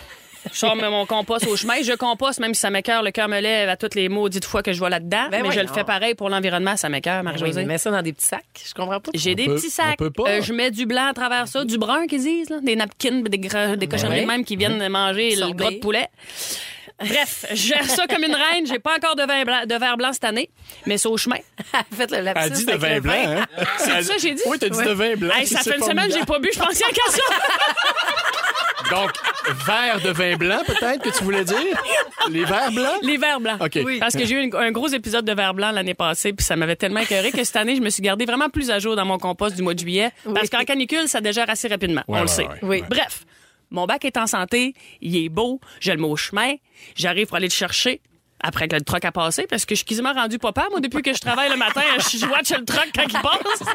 Je sors mon compost au chemin. Je composte, même si ça m'écoeure, le cœur me lève à toutes les maudites fois que je vois là-dedans. Ben mais je voyons. le fais pareil pour l'environnement, ça m'écoeure, Oui, Marie-Josée. mais mets ça dans des petits sacs. Je comprends pas. J'ai des peut- petits sacs. on peut pas. Euh, je mets du blanc à travers ça, du brun qu'ils disent, là, des napkins, des, gra- des cochonneries Ouais. même qui viennent manger le Sorbet. gras de poulet. Bref, je gère ça comme une reine. J'ai pas encore de, vin blanc, de verre blanc cette année, mais c'est au chemin. Faites le lapsus. Elle dit de avec vin le blanc, hein? C'est ça, j'ai dit? Oui, t'as dit Ouais. de vin blanc. Hey, ça c'est fait une semaine que j'ai pas bu, je pensais qu'à ça. Donc, verre de vin blanc, peut-être, que tu voulais dire? Les verres blancs? Les verres blancs. OK. Oui. Parce que j'ai eu une- un gros épisode de verre blanc l'année passée, puis ça m'avait tellement écœuré que cette année, je me suis gardée vraiment plus à jour dans mon compost du mois de juillet. Parce qu'en canicule, ça dégère assez rapidement. Ouais, on le ouais, sait. ouais. Oui. Bref, mon bac est en santé, il est beau, je le mets au chemin, j'arrive pour aller le chercher. Après que le truck a passé, parce que je suis quasiment rendu papa, moi, depuis que je travaille le matin, je watch le truck quand il passe.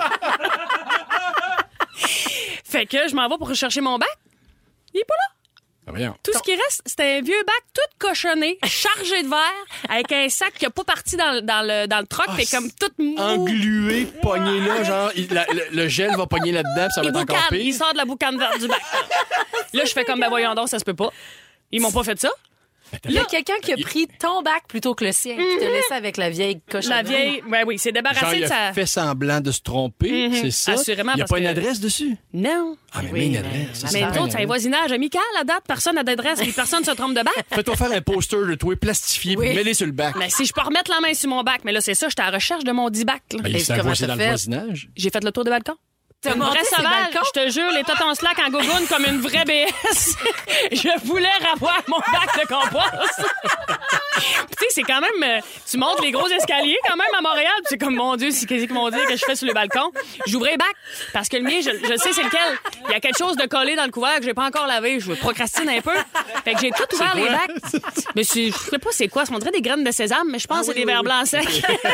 Fait que je m'en vais pour chercher mon bac. Il est pas là. Ah, voyons. Tout ce qui reste, c'était un vieux bac tout cochonné, chargé de verre, avec un sac qui a pas parti dans, le- dans le, dans le truck, Ah, puis comme tout mou. Englué, pogné là, genre, il- la- le, le gel va pogner là-dedans, puis ça va Il être encore boucane, il pire. sort de la boucane verte du bac. Là, je fais comme, ben voyons donc, ça se peut pas. Ils m'ont pas fait ça. Il y a quelqu'un qui a pris ton bac plutôt que le sien, qui te laissé avec la vieille cochonnerie. La vieille, ben oui, c'est Genre, débarrassé il de a sa... fait semblant de se tromper, Mhm. c'est ça? Assurément, Il n'y a parce pas une que- adresse dessus? Non. Ah, mais Oui, mets une mais- adresse. ça, mais c'est Mais pas d'autres, c'est un grave. voisinage amical à date. Personne n'a d'adresse, puis personne se trompe de bac. Fais-toi faire un poster de toi plastifié, Oui. puis mets-les sur le bac. Mais si je peux remettre la main sur mon bac, mais là, c'est ça, j'étais à la recherche de mon dix bac. là. Ben, il Et s'est comment voisin t'as dans le fait? voisinage. J'ai fait le tour des balcons. T'as Une monté vraie ces sauvage, balcons? je te jure, les totons slack en gogoune comme une vraie B S. Je voulais avoir mon bac de compost. Tu sais, c'est quand même... euh, tu montes les gros escaliers quand même à Montréal, puis c'est comme, mon Dieu, c'est qu'est-ce qu'ils vont dire que je fais sur le balcon. J'ouvrais le bac, parce que le mien, je, je sais c'est lequel. Il y a quelque chose de collé dans le couvert que j'ai pas encore lavé. Je procrastine un peu. Fait que j'ai tout ouvert les bacs. Mais c'est- je sais pas c'est quoi. Ça, on dirait des graines de sésame, mais je pense que c'est des verres blancs secs.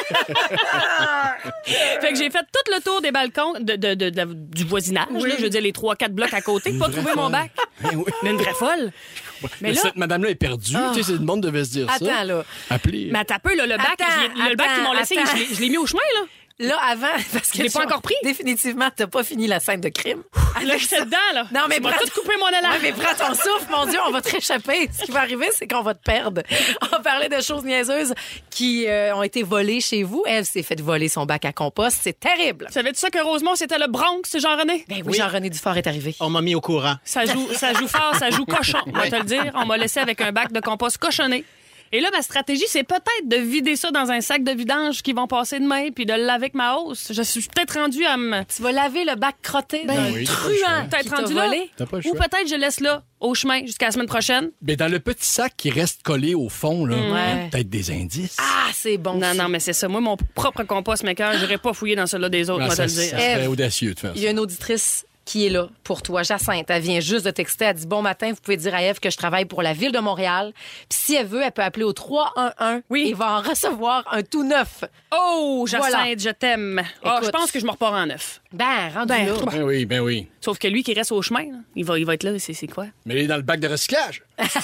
Fait que j'ai fait tout le tour des balcons de, de, de, de- du voisinage. Là, je veux dire, les trois quatre blocs à côté, pour pas trouver mon bac. Ben oui. Mais une vraie folle. Mais là, Cette madame-là est perdue. Tu sais, le monde devait se dire ça. Attends, là. Appelez. mais t'as peu, là, le bac, Attends, je l'ai- le bac qu'ils m'ont laissé, attends. je l'ai- je l'ai mis au chemin, là. Là, avant, parce que Je l'ai pas tu- encore pris. Définitivement, t'as pas fini la scène de crime. Là, j'étais dedans, là. Non, mais tu m'as prends- tout coupé mon élan. Ouais, mais prends ton souffle, mon Dieu, on va te réchapper. Ce qui va arriver, c'est qu'on va te perdre. On parlait de choses niaiseuses qui euh, ont été volées chez vous. Elle s'est fait voler son bac à compost. C'est terrible. Savais-tu ça que Rosemont, c'était le Bronx, Jean-René? Ben oui, Jean-René Dufort est arrivé. On m'a mis au courant. Ça joue, ça joue fort, ça joue cochon, on va te le dire. On m'a laissé avec un bac de compost cochonné. Et là, ma stratégie, c'est peut-être de vider ça dans un sac de vidange qui vont passer demain, puis de le laver avec ma hausse. Je suis peut-être rendue à me... Tu vas laver le bac crotté d'un oui, t'as pas le choix. truand Peut-être qui t'a rendu là. volé. T'as pas le Ou choix. peut-être je laisse là, au chemin, jusqu'à la semaine prochaine. Mais dans le petit sac qui reste collé au fond, là, Ouais. peut-être des indices. Ah, c'est bon. Non, ça. non, mais c'est ça. Moi, mon propre compost maker, j'irai pas fouiller dans celui-là des autres, Ah, moi, te ça, le ça dire. serait Ève, audacieux de faire Il y a ça. une auditrice qui est là pour toi, Jacinthe. Elle vient juste de texter. Elle dit bon matin, vous pouvez dire à Ève que je travaille pour la ville de Montréal. Puis si elle veut, elle peut appeler au trois un un Oui. et va en recevoir un tout neuf. Oh, Jacinthe, Voilà. je t'aime. Ah, Écoute. je pense que je me repars en neuf. Ben, rendu Ben, là. Ben oui, ben oui. Sauf que lui qui reste au chemin, là, il, va, il va être là, c'est c'est quoi? Mais il est dans le bac de recyclage.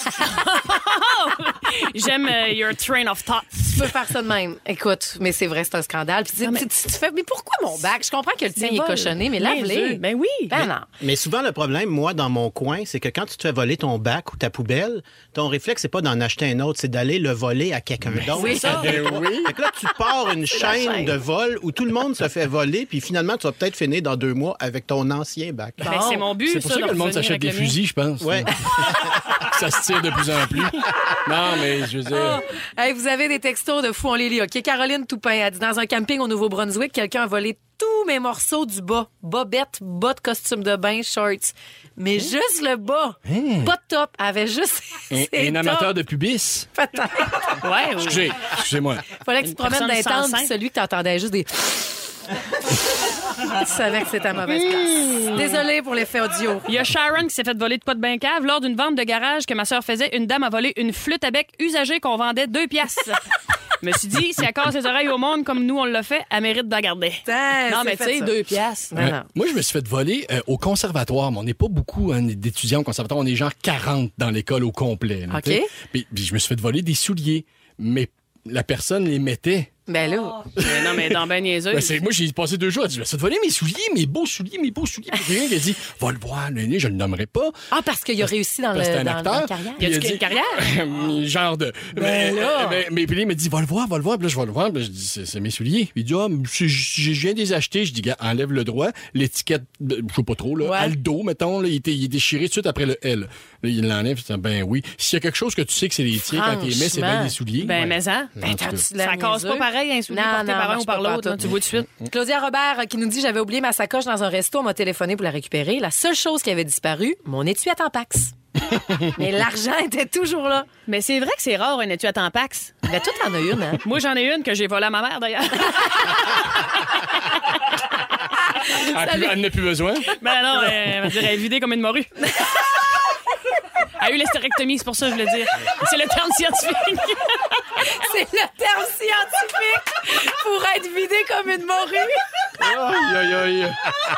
J'aime euh, your train of thought. Tu peux faire ça de même. Écoute, mais c'est vrai, c'est un scandale. Puis tu, tu- tu fais, mais pourquoi mon bac? Je comprends que le tien il est vol. cochonné, mais Niaiseux. lave-les. Ben oui. Ben non. Mais souvent, le problème, moi, dans mon coin, c'est que quand tu te fais voler ton bac ou ta poubelle, ton réflexe, c'est pas d'en acheter un autre, c'est d'aller le voler à quelqu'un d'autre. c'est ça. Fait que là, tu pars une chaîne, chaîne. de vol où tout le monde se fait voler, puis finalement, tu vas peut-être finir dans deux mois avec ton ancien bac. Ben, c'est mon but, C'est pour ça, de que le monde revenir s'achète avec des le mien. fusils, je pense. Ouais. Ça se tire de plus en plus. Non, mais je veux dire... Hey, vous avez des textos de fou, on les lit. OK, Caroline Toupin a dit dans un camping au Nouveau-Brunswick, quelqu'un a volé tous mes morceaux du bas. Bobette, bas de costume de bain, shorts. Mais juste le bas. Pas de top. Elle avait juste Un, ses un amateur tops, de pubis. peut-être. Ouais, oui. Excusez, excusez-moi. Fallait que tu te promènes personne d'un temps, sans puis sein. celui que t'entendais juste des... Tu savais que c'était à mauvaise place. Désolée pour l'effet audio. Il y a Sharon qui s'est fait voler de quoi de bain cave. Lors d'une vente de garage que ma sœur faisait, une dame a volé une flûte à bec usagée qu'on vendait deux piastres. Je me suis dit, si elle casse les oreilles au monde comme nous on l'a fait, elle mérite d'en garder. Putain, Non, c'est mais tu fait sais, ça. deux piastres. Non, Euh, non. moi, je me suis fait voler euh, au conservatoire, mais on n'est pas beaucoup hein, d'étudiants au conservatoire. On est genre quarante dans l'école au complet. là, OK. tu sais. Puis, puis je me suis fait voler des souliers, mais la personne les mettait Ben là. Mais non, mais dans ben niaiseuse. Ben, c'est, moi, j'ai passé deux jours à dire, ça te volait mes souliers, mes beaux souliers, mes beaux souliers. Puis quelqu'un qui a dit, va le voir, l'aîné, je le nommerai pas. Ah, parce qu'il a réussi dans, le, Parce que c'est un dans, acteur. dans la carrière. Y a-tu Il a une dit- carrière? Genre de. Ben mais, là. mais, mais puis là, il m'a dit, va le voir, va le voir. Puis là, je vais le voir. Puis là, je dis, c'est, c'est mes souliers. Puis il dit, ah, je, je, je viens de les acheter. Je dis, gars, enlève le droit. L'étiquette, je sais pas trop, là. Ouais. À le dos, mettons, là, il, était, il est déchiré tout de suite après le L. Là, il l'enlève. Je dis, ben oui. S'il y a quelque chose que tu sais que c'est les tiens quand tu les mets, c'est bien des souliers. Ben, Ouais. mais ça. En Ben, tout cas. t'as-tu de la Ça casse niaiseux? pas pareil, un soulier Non, porté non, par un marche ou par pas l'autre. là, tout. Tu vois tout de suite. Claudia Robert euh, qui nous dit j'avais oublié ma sacoche dans un resto, on m'a téléphoné pour la récupérer. La seule chose qui avait disparu, mon étui à Tampax. Mais l'argent était toujours là. Mais c'est vrai que c'est rare un étui à Tampax. Ben toi t'en as une, hein? Moi, j'en ai une que j'ai volée à ma mère, d'ailleurs. Ah, plus- elle n'a plus besoin. Ben non, elle va dire, elle est vidée comme une morue. Elle a eu l'hystérectomie, c'est pour ça que je voulais dire. C'est le terme scientifique. C'est le terme scientifique pour être vidé comme une morue. Aïe, aïe, aïe.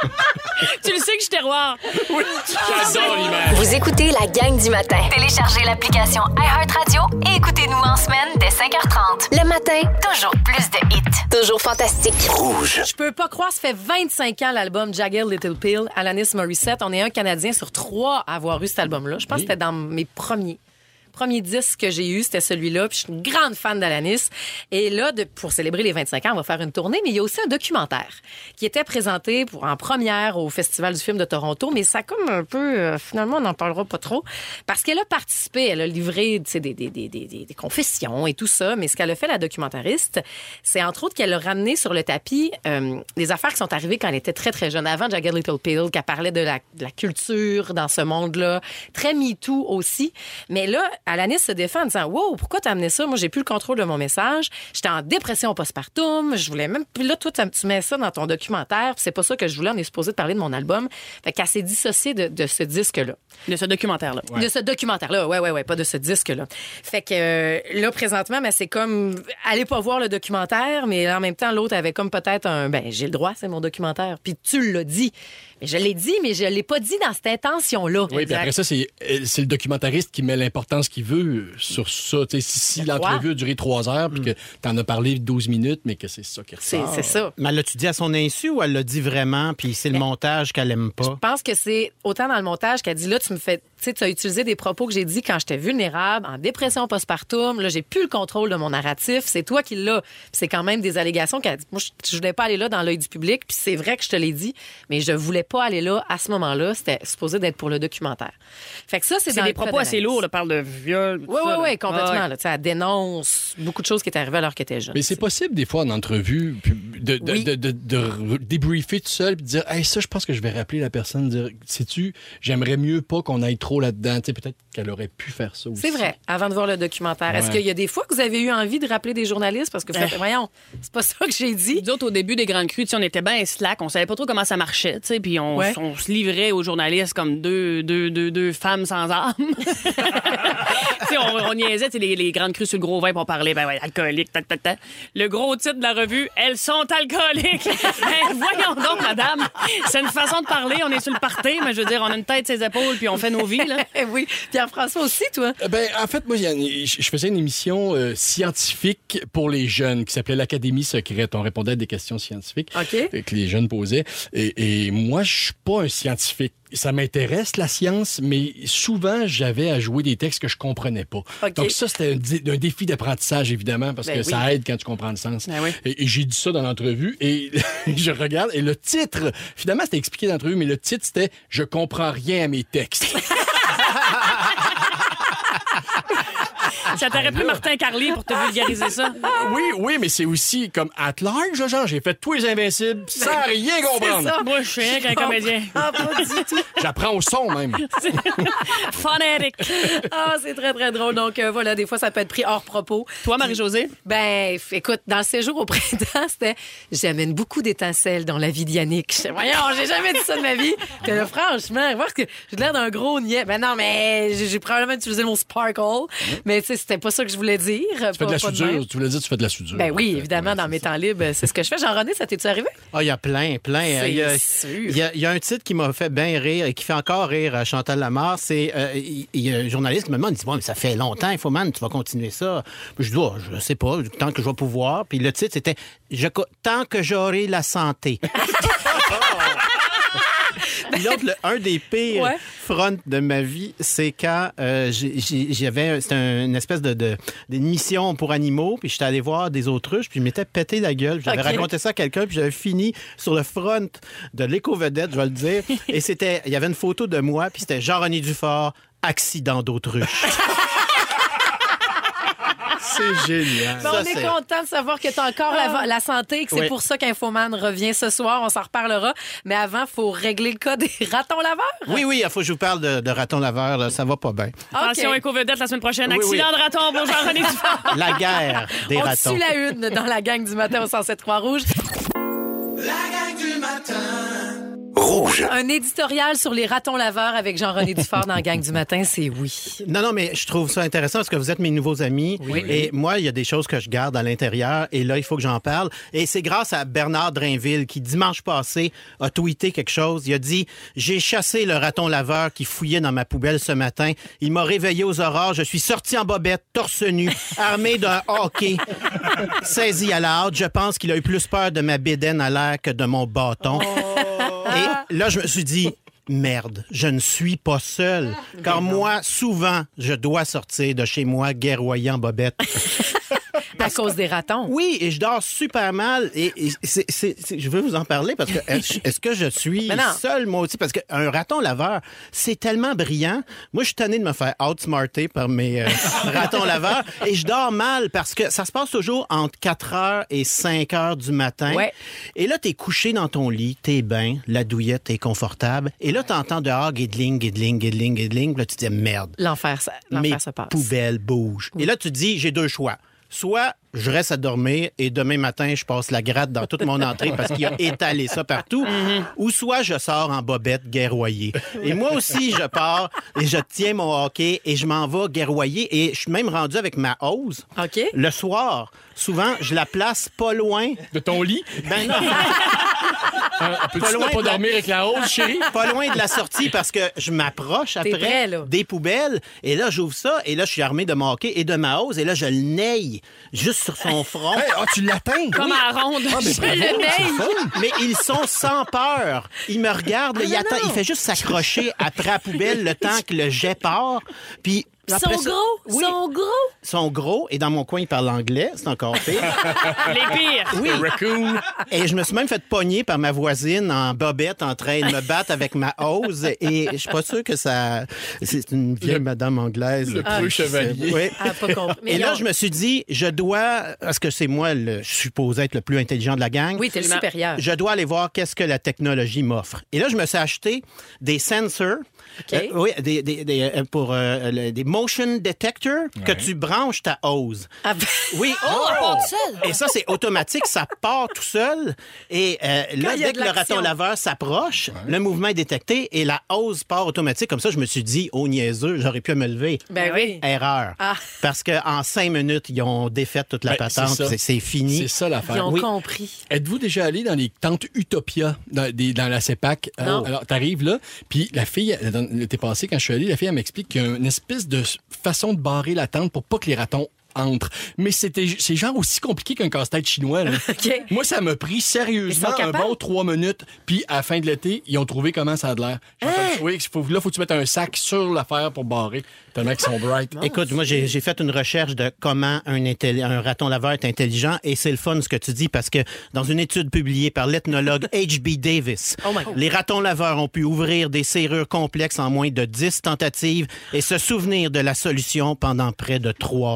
Tu le sais que je suis terroir. Oui, j'adore l'image. Vous écoutez la gang du matin. Téléchargez l'application iHeartRadio et écoutez-nous en semaine dès cinq heures trente. Le matin, Toujours plus de hits. toujours fantastique. Je peux pas croire, ça fait vingt-cinq ans l'album Jagged Little Pill, Alanis Morissette. On est un Canadien sur trois à avoir eu cet album-là. Je pense que c'était dans mes premiers. Premier disque que j'ai eu, c'était celui-là. Puis je suis une grande fan d'Alanis. Et là, de, pour célébrer les vingt-cinq ans, on va faire une tournée. Mais il y a aussi un documentaire qui était présenté pour, en première au Festival du film de Toronto. Mais ça comme un peu... euh, finalement, on n'en parlera pas trop. Parce qu'elle a participé, elle a livré tu sais, des, des, des, des, des, des confessions et tout ça. Mais ce qu'elle a fait, la documentariste, c'est entre autres qu'elle a ramené sur le tapis euh, des affaires qui sont arrivées quand elle était très, très jeune. Avant Jagged Little Pill, qu'elle parlait de la, de la culture dans ce monde-là. Très MeToo aussi. Mais là, Alanis se défend en disant « Wow, pourquoi t'as amené ça? Moi, j'ai plus le contrôle de mon message. J'étais en dépression postpartum. Je voulais même... Puis là, toi, tu mets ça dans ton documentaire. Puis c'est pas ça que je voulais. On est supposé de parler de mon album. » Fait qu'elle s'est dissociée de, de ce disque-là. De ce documentaire-là. Ouais. De ce documentaire-là. Ouais, ouais, ouais. Pas de ce disque-là. Fait que euh, là, présentement, ben, c'est comme... Allez pas voir le documentaire, mais en même temps, l'autre avait comme peut-être un... Ben, j'ai le droit, c'est mon documentaire. Puis tu l'as dit. Mais je l'ai dit, mais je l'ai pas dit dans cette intention-là. Oui, puis après ça, c'est, c'est le documentariste qui met l'importance qu'il veut sur ça. T'sais, si si l'entrevue a duré trois heures, puis que t'en as parlé douze minutes, mais que c'est ça qui ressort. C'est, c'est ça. Mais l'as-tu dit à son insu ou elle l'a dit vraiment, puis c'est le montage qu'elle aime pas? Je pense que c'est autant dans le montage qu'elle dit là, tu me fais. Tu sais, tu as utilisé des propos que j'ai dit quand j'étais vulnérable, en dépression postpartum. Là, j'ai plus le contrôle de mon narratif. C'est toi qui l'as. Puis c'est quand même des allégations qu'elle a dit. Moi, je, je voulais pas aller là dans l'œil du public. Puis c'est vrai que je te l'ai dit, mais je voulais pas aller là à ce moment-là. C'était supposé d'être pour le documentaire. Fait que ça, c'est, C'est dans des le propos assez lourds. Elle parle de viol. Oui, oui, oui, complètement. Ouais. Là, tu sais, elle dénonce beaucoup de choses qui étaient arrivées alors qu'elle était jeune. Mais c'est possible, des fois, en entrevue, puis de, de, Oui. de, de, de re- débriefer tout seul, puis de dire, hey, ça, je pense que je vais rappeler la personne, dire, sais-tu, j'aimerais mieux pas qu'on aille trop là-dedans. Tu sais, peut-être qu'elle aurait pu faire ça aussi. C'est vrai, avant de voir le documentaire. Est-ce Ouais. qu'il y a des fois que vous avez eu envie de rappeler des journalistes? Parce que vous faites, Euh. voyons, c'est pas ça que j'ai dit. Nous autres, au début des Grandes Crues, tu sais, on était bien slack, on savait pas trop comment ça marchait, tu sais, puis on, Ouais. on se livrait aux journalistes comme deux, deux, deux, deux femmes sans âme. Tu sais, on, on niaisait, tu sais, les, les Grandes Crues sur le gros vin, puis on parlait, ben ouais, alcoolique, tac, tac, tac. Le gros titre de la revue, elles sont alcooliques. Ben, voyons donc, madame. C'est une façon de parler, on est sur le party, mais je veux dire, on a une tête, ses épaules, puis on fait nos vies, là. Eh oui. Pierre-François aussi, toi. Euh, Ben, en fait, moi, il y a une- je je faisais une émission euh, scientifique pour les jeunes qui s'appelait l'Académie secrète. On répondait à des questions scientifiques OK. euh, que les jeunes posaient. Et, et moi, je suis pas un scientifique. Ça m'intéresse, la science, mais souvent, j'avais à jouer des textes que je comprenais pas. OK. Donc ça, c'était un, dé- un défi d'apprentissage, évidemment, parce Ben que oui. ça aide quand tu comprends le sens. Ben oui. Et, et j'ai dit ça dans l'entrevue, et je regarde, et le titre, finalement, c'était expliqué dans l'entrevue, mais le titre, c'était « Je comprends rien à mes textes ». Ça t'aurait pris Martin Carly pour te vulgariser ça. Oui, oui, mais c'est aussi comme at large, genre, j'ai fait tous les Invincibles sans rien comprendre. ça. Moi, je suis rien qu'un comédien. Ah, pas du tout. J'apprends au son, même. Phonétique. Ah, c'est très, très drôle. Donc, euh, voilà, des fois, ça peut être pris hors propos. Toi, Marie-Josée? Ben, f- écoute, dans le séjour au printemps, c'était « J'amène beaucoup d'étincelles dans la vie d'Yannick. » Je dis, voyons, j'ai jamais dit ça de ma vie. Que là, franchement, voir que j'ai l'air d'un gros niais. Ben non, mais j'ai j'ai probablement utilisé le mot sparkle. Mais tu sais, c'était pas ça que je voulais dire. Tu fais de la soudure. Tu voulais dire tu fais de la soudure. Ben oui, évidemment, dans mes temps libres, c'est ce que je fais. Jean-René, ça t'es-tu arrivé? Ah, il y a plein, plein. C'est Il y a, sûr. il y a, il y a un titre qui m'a fait bien rire et qui fait encore rire à Chantal Lamarre. C'est euh, il, il y a un journaliste qui me demande, il dit, bon, mais ça fait longtemps, Infoman, tu vas continuer ça. Puis je dis, oh, je sais pas, tant que je vais pouvoir. Puis le titre, c'était je, tant que j'aurai la santé. Puis l'autre, le, un des pires ouais. fronts de ma vie, c'est quand euh, j'ai, j'ai, j'avais c'était un, une espèce de, de d'émission pour animaux, puis j'étais allé voir des autruches, puis je m'étais pété la gueule. Puis j'avais okay. raconté ça à quelqu'un, puis j'avais fini sur le front de l'Éco-Vedette, je vais le dire. Et c'était, il y avait une photo de moi, puis c'était Jean-René Dufort, accident d'autruche. C'est génial. Ben, on ça, est c'est... content de savoir que tu as encore la, la santé et que c'est oui. pour ça qu'Infoman revient ce soir. On s'en reparlera. Mais avant, il faut régler le cas des ratons laveurs. Oui, oui, il faut que je vous parle de, de ratons laveurs. Là, ça va pas bien. Okay. Attention, Éco-Vedette la semaine prochaine. Oui, Accident oui. de raton pour Jean-René Dufort. La guerre des on ratons. On tue la une dans la gang du matin au cent sept trois Rouge. La gang du matin. Rouge. Un éditorial sur les ratons laveurs avec Jean-René Dufort dans la gang du matin, c'est oui. Non, non, mais je trouve ça intéressant parce que vous êtes mes nouveaux amis. Oui. Et moi, il y a des choses que je garde à l'intérieur et là, il faut que j'en parle. Et c'est grâce à Bernard Drainville qui, dimanche passé, a tweeté quelque chose. Il a dit « J'ai chassé le raton laveur qui fouillait dans ma poubelle ce matin. Il m'a réveillé aux aurores. Je suis sorti en bobette, torse nu, armé d'un hockey, saisi à la hâte. Je pense qu'il a eu plus peur de ma bédaine à l'air que de mon bâton. Oh. » Et là, je me suis dit, merde, je ne suis pas seul. Car moi, souvent, je dois sortir de chez moi guerroyant bobette. À cause des ratons. Oui, et je dors super mal. Et, et c'est, c'est, c'est, je veux vous en parler parce que est-ce, est-ce que je suis seul, moi aussi? Parce qu'un raton laveur, c'est tellement brillant. Moi, je suis tanné de me faire outsmarter par mes euh, ratons laveurs. Et je dors mal parce que ça se passe toujours entre quatre heures et cinq heures du matin. Ouais. Et là, t'es couché dans ton lit, t'es bien, la douillette est confortable. Et là, t'entends dehors guidling, guidling, guidling, guidling. Puis là, tu te dis, merde. L'enfer, ça, l'enfer mes se passe. Poubelles bougent. Oui. Et là, tu te dis, j'ai deux choix. Soit je reste à dormir et demain matin, je passe la gratte dans toute mon entrée parce qu'il a étalé ça partout. Mm-hmm. Ou soit je sors en bobette guerroyer. Et moi aussi, je pars et je tiens mon hockey et je m'en vais guerroyer. Et je suis même rendu avec ma hose. OK. Le soir, souvent, je la place pas loin. De ton lit? Ben non. Euh, Peux-tu pas, pas dormir avec la hose, chérie? Pas loin de la sortie parce que je m'approche après prêt, des poubelles. Et là, j'ouvre ça. Et là, je suis armé de mon hockey et de ma hose. Et là, je le naille juste sur son front. Hey, oh, tu l'atteins? Comme oui. à la ronde. Ah, mais je bravo, le naille. Mais ils sont sans peur. Ils me regardent. Là, ah, il, attend, il fait juste s'accrocher après la poubelle le temps que le jet part. Puis Ils sont ça, gros, ils oui, sont gros. Ils sont gros. Et dans mon coin, ils parlent anglais. C'est encore pire. Les pires. Oui. Raccoon. Et je me suis même fait pogner par ma voisine en bobette en train de me battre avec ma hose. Et je suis pas sûr que ça... C'est une vieille le, madame anglaise. Le preux chevalier. Oui. Ah, pas compris. Et là, je me suis dit, je dois... Parce que c'est moi, le, je suppose être le plus intelligent de la gang. Oui, t'es le supérieur. Je dois aller voir qu'est-ce que la technologie m'offre. Et là, je me suis acheté des sensors. Okay. Euh, oui, des, des, des, pour euh, le, des motion detectors ouais. que tu branches ta hose. Ah ben... Oui. Oh, oh, elle part tout seul. Et ça, c'est automatique, ça part tout seul. Et euh, là, dès que le raton laveur s'approche, ouais. le mouvement est détecté et la hose part automatique. Comme ça, je me suis dit, oh niaiseux, j'aurais pu me lever. Ben oui. Erreur. Ah. Parce qu'en cinq minutes, ils ont défait toute la ben, patente. C'est, c'est, c'est fini. C'est ça l'affaire. Ils ont oui. compris. Êtes-vous déjà allé dans les tentes Utopia, dans, des, dans la CEPAC? Non. Alors, t'arrives là, puis la fille, l'été passé, quand je suis allé, la fille, elle m'explique qu'il y a une espèce de façon de barrer la tente pour pas que les ratons entrent. Mais c'était, c'est genre aussi compliqué qu'un casse-tête chinois. Là. Okay. Moi, ça m'a pris sérieusement un bon trois minutes. Puis, à la fin de l'été, ils ont trouvé comment ça a de l'air. Hein? Oui, faut, là, faut que tu mettes un sac sur l'affaire pour barrer. Tellement qu'ils sont bright. Non, Écoute, moi, j'ai, j'ai fait une recherche de comment un, intelli- un raton laveur est intelligent et c'est le fun ce que tu dis parce que dans une étude publiée par l'ethnologue H B Davis, oh les ratons laveurs ont pu ouvrir des serrures complexes en moins de dix tentatives et se souvenir de la solution pendant près de trois ans. Ben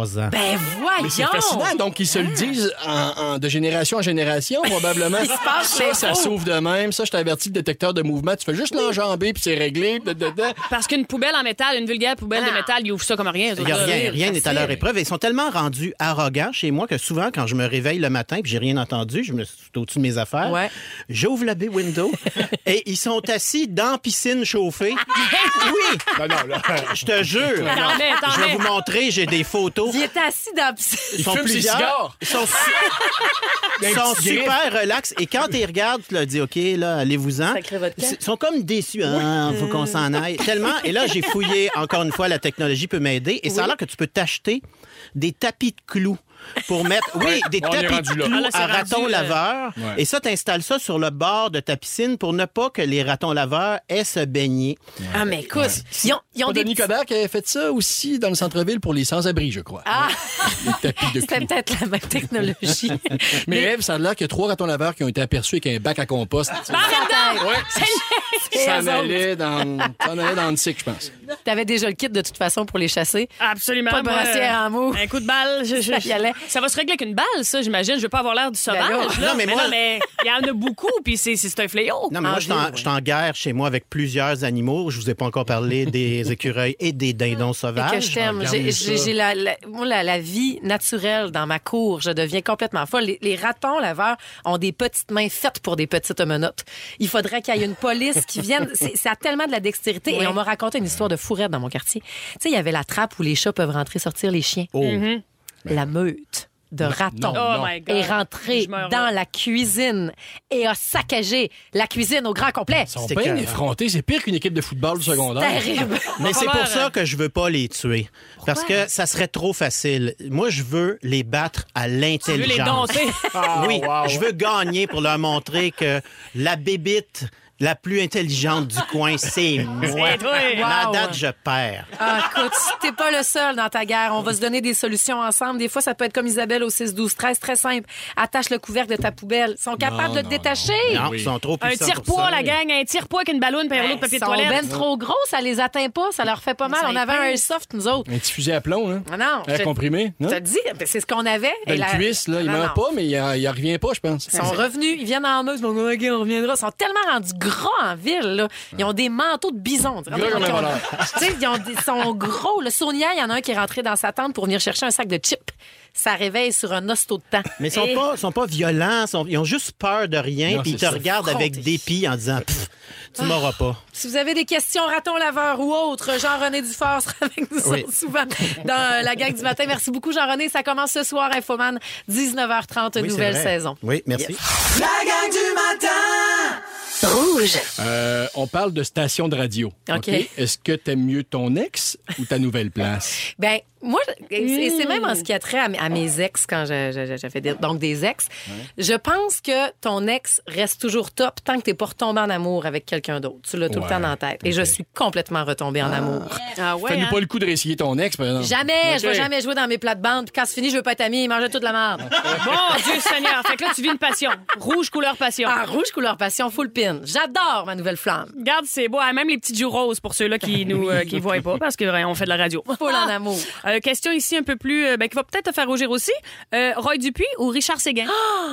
Ben voyons! Mais c'est fascinant. Donc, ils se le disent en, en- de génération en génération, probablement. Il se passe ça, ça l'info. s'ouvre de même. Ça, je t'avertis, le détecteur de mouvement, tu fais juste l'enjamber, puis c'est réglé. Da, da, da. Parce qu'une poubelle en métal, une vulgaire poubelle de métal, ils ouvrent ça comme rien. Il y a rien, rien n'est à leur épreuve. Et ils sont tellement rendus arrogants chez moi que souvent, quand je me réveille le matin et j'ai rien entendu, je me suis au-dessus de mes affaires, Ouais. j'ouvre le bay window et ils sont assis dans la piscine chauffée. Oui, Non, non, là. je te jure. T'en mets, t'en Je vais mets. vous montrer, j'ai des photos. Il était assis dans la piscine. Ils sont fume ses plusieurs. cigares. Ils sont, su- Il y a ils un sont petit griffe. super relax. Et quand ils regardent, tu leur dis, OK, là, allez-vous-en. Sacrez votre camp. Ils sont comme déçus. Il faut qu'on s'en aille. Tellement. Et là, j'ai fouillé, encore une fois, la technologie peut m'aider. Et ça a l'air que tu peux t'acheter des tapis de clous pour mettre, oui, des on est tapis rendu de là. clous Ah, là, c'est à rendu, raton euh, laveur. Ouais. Et ça, tu installes ça sur le bord de ta piscine pour ne pas que les ratons laveurs aient se baigner. Ah, mais écoute, ils ont, ils ont Pas des Denis petits- Coderre qui avait fait ça aussi dans le centre-ville pour les sans-abri, je crois. Ah! Les tapis de C'était clous. peut-être la même technologie. Mais Ève, ça a l'air qu'il y a trois ratons laveurs qui ont été aperçus avec un bac à compost. Arrête donc! Ouais. C'est Ça eux en allait dans, ça en allait dans le cycle, je pense. T'avais déjà le kit de toute façon pour les chasser. Absolument. Pas de Moi, brassière en mou. Un coup de balle. Je, je- Ça y allait. ça va se régler avec une balle, ça, j'imagine. Je veux pas avoir l'air du sauvage. là, là. non, mais moi- non, mais il y en a beaucoup, puis c'est, c'est un fléau. Non, mais moi, je suis en- je suis en guerre chez moi avec plusieurs animaux. Je vous ai pas encore parlé des écureuils et des dindons Et sauvages. que je t'aime. regarde J'ai, ça. j'ai, j'ai la, la- moi, la, la vie naturelle dans ma cour. Je deviens complètement folle. Les, les ratons laveurs ont des petites mains faites pour des petites menottes. Il faudrait qu'il y ait une police qui vienne. C'est, ça a tellement de la dextérité. Et on m'a raconté une histoire de fourrette dans mon quartier. Tu sais, il y avait la trappe où les chats peuvent rentrer, sortir les chiens. Oh. La meute de ratons Oh my God. est rentrée Je meurs dans là. la cuisine et a saccagé la cuisine au grand complet. Ils sont C'est bien que- effrontés. C'est pire qu'une équipe de football du secondaire. Terrible. Mais c'est falloir, pour ça que je veux pas les tuer. Parce que ça serait trop facile. Moi, je veux les battre à Tu veux les l'intelligence. dompter. Oui, je veux gagner pour leur montrer que la bébite la plus intelligente du coin, c'est moi. C'est toi. Mais à Wow. date, je perds. Ah, écoute, t'es pas le seul dans ta guerre. On va se donner des solutions ensemble. Des fois, ça peut être comme Isabelle au six douze treize. Très simple. Attache le couvercle de ta poubelle. Ils sont capables de te détacher. Non, ils sont trop Un puissants pour tire-poids, ça. la gang. Un tire-poids avec une ballonne puis un rouleau de papier Ils de sont toilette. ben trop gros, ça les atteint pas, ça leur fait pas mal. Ça On avait y un pince. soft, nous autres. Un petit fusil à plomb, là. Ah non, Air je- comprimé, non? Je te dis, ben, c'est ce qu'on avait. Ben, Et le la- cuisse, là, il Non, meurt non. pas, mais il, il revient pas, je pense. Ils sont revenus, ils viennent en meute, bon, OK, on reviendra. Ils sont tellement rendus gras en ville, là. Ils ont des manteaux de bison. on dirait. Gras comme un Ils ont- voleur. Tu sais, ils, ont des- ils sont gros. Le Sournier, il y en a un qui est rentré dans sa tente pour venir chercher un sac de chips. Ça réveille sur un hosto de temps. Mais ils sont Et- pas, sont pas violents, sont- ils ont juste peur de rien, Non, puis ils te c'est ça. regardent avec Fronté. dépit en disant Pff, tu m'auras pas. Si vous avez des questions, raton laveur ou autre, Jean-René Dufort sera avec nous Oui. autres souvent dans la gang du matin. Merci beaucoup, Jean-René. Ça commence ce soir, Infoman, dix-neuf heures trente, Oui, c'est nouvelle vrai. saison. Oui, merci. La gang du matin! Rouge. Euh, on parle de station de radio. OK. Est-ce que t'aimes mieux ton ex ou ta nouvelle place? Ben, moi, et c'est même en ce qui a trait à, mes- à mes ex, quand je- je- j'avais des- donc des ex. Je pense que ton ex reste toujours top tant que t'es pas retombé en amour avec quelqu'un d'autre. Tu l'as tout le Ouais, temps dans la tête. Et je ok. suis complètement retombée en amour. Ah ouais, Fais-nous hein? pas le coup de réessayer ton ex, par exemple. Jamais, je vais Ok. jamais jouer dans mes plates-bandes. Puis quand c'est fini, je veux pas être amie, manger toute la merde. Bon, Dieu Seigneur. Fait que là, tu vis une passion. Rouge couleur passion. Ah, rouge couleur passion, full pin. J'adore ma nouvelle flamme. Regarde, c'est beau. Ah, même les petits joues roses pour ceux-là qui nous euh, qui voient pas parce qu'on fait de la radio. Full en amour. Euh, question ici un peu plus, euh, ben, qui va peut-être te faire rougir aussi. Euh, Roy Dupuis ou Richard Séguin?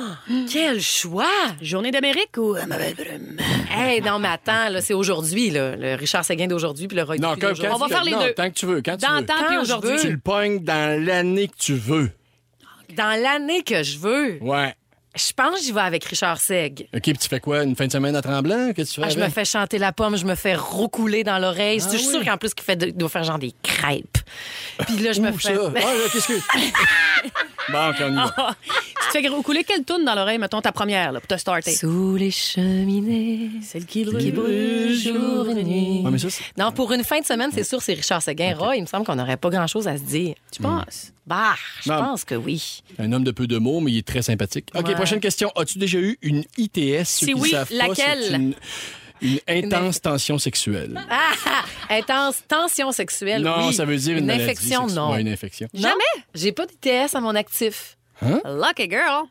Quel choix! Journée d'Amérique ou euh, Ma belle brume? Hey, non, mais attends, là, c'est aujourd'hui, là. Le Richard Séguin d'aujourd'hui puis le Roy Non, Dupuis quand, d'aujourd'hui. On va faire les non, deux. tant que tu veux, quand tu Dans veux. le temps Quand puis je aujourd'hui. veux. Tu le pognes dans l'année que tu veux. Dans l'année que je veux, Ouais. je pense que j'y vais avec Richard Seg. OK, puis tu fais quoi? Une fin de semaine à Tremblant? Qu'est-ce que tu fais Ah, je me avec? fais chanter la pomme, je me fais roucouler dans l'oreille. je suis sûre qu'en plus, qu'il fait de- il doit faire genre des crêpes. Puis là, je me Ouh, fais. ça. Ah, là, qu'est-ce que... Bon, OK, on y va. Ah, tu te fais roucouler quelle toune dans l'oreille, mettons ta première, là, pour te starter? Sous les cheminées, Celle qui qui brûle jour et nuit. Ouais, mais ça, c'est- Non, pour une fin de semaine, c'est sûr, c'est Richard Séguin. Roy, il me semble qu'on n'aurait pas grand-chose à se dire. Tu penses? Bah, je Non. pense que oui. Un homme de peu de mots, mais il est très sympathique. OK, Ouais. prochaine question. As-tu déjà eu une I T S? Ceux Si qui oui, savent pas, laquelle? c'est une, une intense tension sexuelle. Ah, intense tension sexuelle. Non, oui. ça veut dire une, maladie infection, sexuelle. non. Ouais, une infection. Non, j'ai pas d'I T S à mon actif. Lucky girl.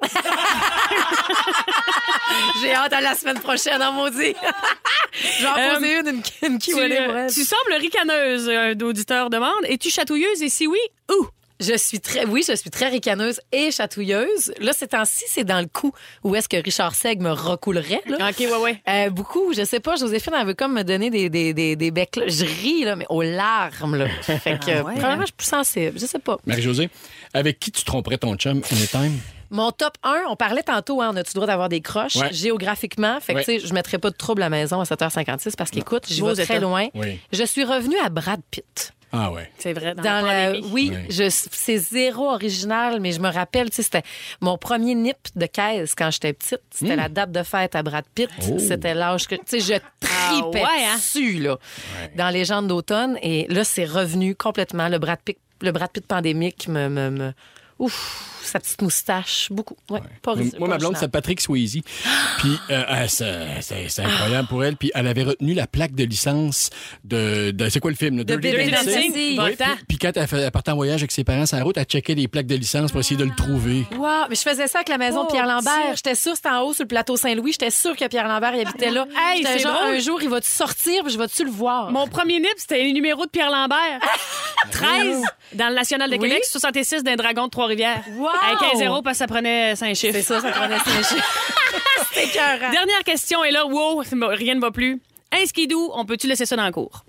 J'ai hâte à la semaine prochaine, en maudit. Je vais en Euh, poser une, une, une tu, Q and A pour euh, elle. tu sembles ricaneuse, un auditeur demande. Es-tu chatouilleuse et si oui, où? Je suis très, oui, je suis très ricaneuse et chatouilleuse. Là, ces temps-ci, c'est dans le coup où est-ce que Richard Seg me recoulerait, là. OK, ouais, ouais. Euh, beaucoup, je sais pas, Joséphine, elle veut comme me donner des, des, des, des becs, là. Je ris, là, mais aux larmes, là. Fait que, Ah ouais, probablement, hein? je suis plus sensible, je sais pas. Marie-Josée, avec qui tu tromperais ton chum anytime? Mon top un, on parlait tantôt, hein, on a-tu le droit d'avoir des croches Ouais. géographiquement? Fait que, Ouais. tu sais, je mettrais pas de trouble à la maison à sept heures cinquante-six parce qu'écoute, j'y Beaux vais très états. loin. Oui. Je suis revenue à Brad Pitt. Ah ouais. C'est vrai. Dans, Dans la la, pandémie. oui, Oui. je, c'est zéro original, mais je me rappelle, tu sais, c'était mon premier nip de caisse quand j'étais petite. C'était la date de fête à Brad Pitt. Oh. C'était l'âge que, tu sais, je tripais Ah ouais, hein? dessus, là, dans Légende d'automne. Et là, c'est revenu complètement. Le Brad Pitt, le Brad Pitt pandémique me, me, me- ouf, sa petite moustache, beaucoup. Ouais, pas Moi, ori- moi, pas ma blonde, original. c'est Patrick Swayze. Puis, euh, euh, c'est, c'est- c'est incroyable pour elle. Puis, elle avait retenu la plaque de licence de. de- c'est quoi le film? Le De Dirty Dancing. Oui, Va-t'en. puis, puis quand elle, fait- elle partait en voyage avec ses parents sur la route, elle checkait les plaques de licence pour essayer de le trouver. Wow, mais je faisais ça avec la maison de Pierre Lambert. J'étais sûre, c'était en haut sur le plateau Saint-Louis. J'étais sûre que Pierre Lambert il habitait là. Hey, J'étais c'est genre, drôle. un jour, il va-tu sortir, puis je vais-tu le voir? Mon premier nip, c'était les numéros de Pierre Lambert. treize dans le National de Oui. Québec, soixante-six d'un Dragon de Trois-Rivières. Wow! Avec un zéro parce que ça prenait cinq chiffres. C'est ça, ça prenait cinq chiffres. C'était écœurant. Dernière question, et là, wow, rien ne va plus. Un skidoo, on peut-tu laisser ça dans le cours?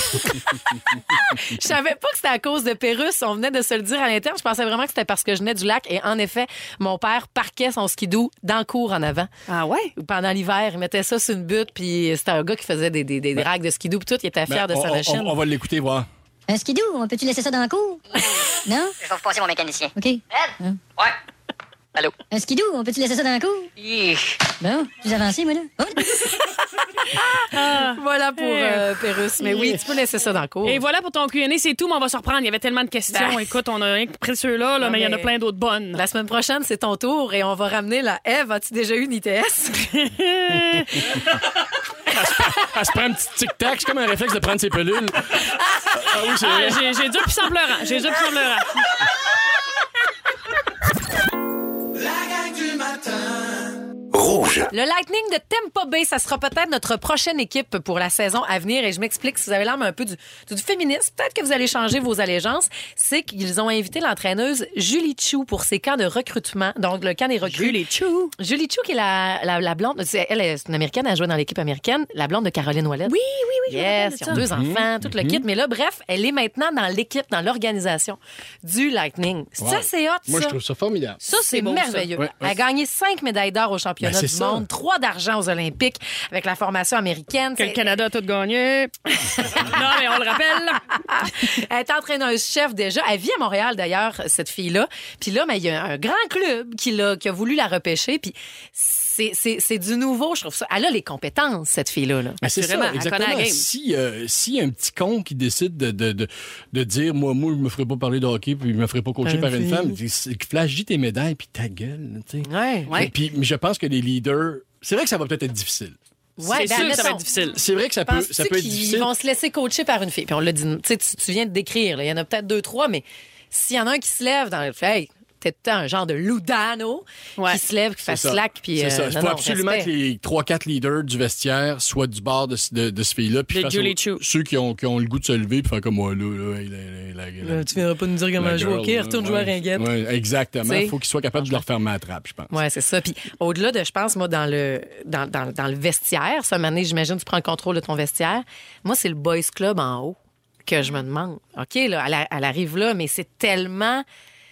Je savais pas que c'était à cause de Pérusse. On venait de se le dire à l'interne. Je pensais vraiment que c'était parce que je venais du lac. Et en effet, mon père parquait son skidoo dans le cours en avant. Ah ouais? Pendant l'hiver, il mettait ça sur une butte. Puis c'était un gars qui faisait des, des, des dragues de skidoo. Puis tout, il était fier Ben, de on, sa on- machine. on va l'écouter voir. Un skidoo, on peut-tu laisser ça dans le cours? Non? Je vais vous passer mon mécanicien. OK. Ouais. Allô? Un skidoo, on peut-tu laisser ça dans le cours? Hi. Bon, plus avancé, moi, là. Oh. Voilà pour euh, Pérusse. Mais oui, tu peux laisser ça dans le cours. Et voilà pour ton Q and A, c'est tout, mais on va se reprendre. Il y avait tellement de questions. Ben. Écoute, on a rien que pris ceux-là, là, Non, mais il y en a mais- plein d'autres bonnes. La semaine prochaine, c'est ton tour et on va ramener la Ève. As-tu déjà eu une I T S? Elle se prend un petit tic-tac. C'est comme un réflexe de prendre ses pelules. Ah oui, c'est Ah, vrai. j'ai, j'ai dû puis sans pleurant. J'ai dû puis sans pleurant. Rouge. Le Lightning de Tampa Bay, ça sera peut-être notre prochaine équipe pour la saison à venir. Et je m'explique, si vous avez l'âme un peu du, du, du féminisme, peut-être que vous allez changer vos allégeances. C'est qu'ils ont invité l'entraîneuse Julie Chu pour ses camps de recrutement. Donc, le camp des recrues. Julie Chu. Julie Chu, qui est la, la, la blonde. C'est- Elle est une Américaine, elle jouait dans l'équipe américaine. La blonde de Caroline Ouellet. Oui, oui, oui. je me rappelle Yes, de ils ça. ont deux enfants, tout le kit. Mais là, bref, elle est maintenant dans l'équipe, dans l'organisation du Lightning. Wow. Ça, c'est hot, Moi, ça. je trouve ça formidable. Ça, c'est C'est beau, merveilleux. ça. Ouais, Elle a ouais. gagné cinq médailles d'or au championnat Ben, c'est du ça. monde, trois d'argent aux Olympiques avec la formation américaine. Que le C'est- Canada a tout gagné. non, mais on le rappelle. Elle est entraîneuse-chef déjà. Elle vit à Montréal, d'ailleurs, cette fille-là. Puis là, mais il y a un grand club qui, l'a- qui a voulu la repêcher. Puis c'est, c'est, c'est du nouveau, je trouve ça. Elle a les compétences, cette fille-là. Là. Ben, c'est ça, Assurément, elle connaît exactement. la game. Si, euh, si un petit con qui décide de, de, de, de dire, moi, moi, je me ferai pas parler de hockey puis je me ferai pas coacher Par par une une fille. femme, flash tes médailles puis ta gueule, tu sais. Ouais. Ouais. Puis mais je pense que les leaders, c'est vrai que ça va peut-être être difficile. Ouais, c'est ben, sûr que ça va mettons, être difficile. C'est vrai que ça peut, Penses-tu ça peut être qu'ils difficile. vont se laisser coacher par une fille? Puis on l'a dit, tu sais, tu tu viens de décrire, là. Il y en a peut-être deux, trois, mais s'il y en a un qui se lève dans le fait, hey, t'es tout un genre de Ludano Ouais. qui se lève, qui fait C'est ça. slack, puis C'est euh, ça. Il non, faut non, absolument respect. que les trois quatre leaders du vestiaire soient du bord de, ce- de, de ce fille-là. Puis De face Julie aux- Chu. Ceux qui ont, qui ont le goût de se lever puis faire comme moi, là, là, hey, la- la- la- la- Là, tu viendras pas nous dire la comment jouer au girl, hockey, là, retourne ouais. jouer à Ringuette. Ouais, exactement. T'sais. Il faut qu'ils soient capables de leur faire ma trappe, je pense. Ouais, c'est ça. Puis au-delà de, je pense, moi, dans le, dans, dans, dans le vestiaire, ça, année, j'imagine, tu prends le contrôle de ton vestiaire. Moi, c'est le boys club en haut que je me demande. OK, là, elle, a- elle arrive là, mais c'est tellement.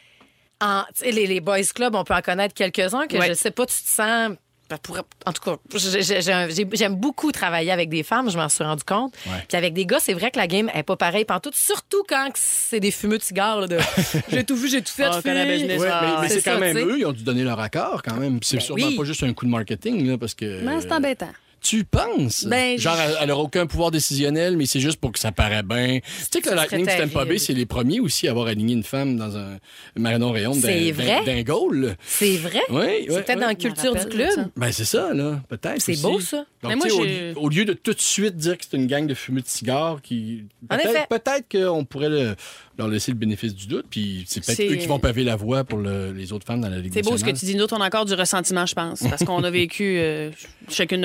En, tu sais, les, les boys club, on peut en connaître quelques-uns que Ouais. je sais pas, tu te sens. Pour, en tout cas, j'ai- j'ai- j'ai- j'aime beaucoup travailler avec des femmes, je m'en suis rendu compte. Ouais. Puis avec des gars, c'est vrai que la game est pas pareille pantoute, surtout quand c'est des fumeux de cigares, là, de j'ai tout vu, j'ai tout fait, Ah, on connaît la fille. business. Ouais, Ah, mais, mais c'est c'est quand ça, même tu sais. eux, ils ont dû donner leur accord quand même. C'est Ben sûrement oui. pas juste un coup de marketing, là, parce que. Mais c'est embêtant. Tu penses? Ben, Genre, je- elle elle aura aucun pouvoir décisionnel, mais c'est juste pour que ça paraît bien. Tu sais que Ça le serait Lightning de Tampa Bay, terrible. c'est les premiers aussi à avoir aligné une femme dans un Marinon Rayon d'un, C'est d'un- vrai? d'un goal. C'est vrai? Oui, C'est oui, peut-être oui. dans la culture du rappelle club. de ça. Ben, c'est ça, là, peut-être. C'est aussi. beau, ça. Donc, Mais moi, tu sais, au, j'ai- lieu- au lieu de tout de suite dire que c'est une gang de fumeux de cigares, qui. En effet. Peut-être, peut-être qu'on pourrait le- leur laisser le bénéfice du doute, puis c'est peut-être C'est- eux qui vont paver la voie pour le- les autres femmes dans la Ligue C'est beau ce que nationale. tu dis. Nous autres, on a encore du ressentiment, je pense. Parce qu'on a vécu euh, chacune de notre côté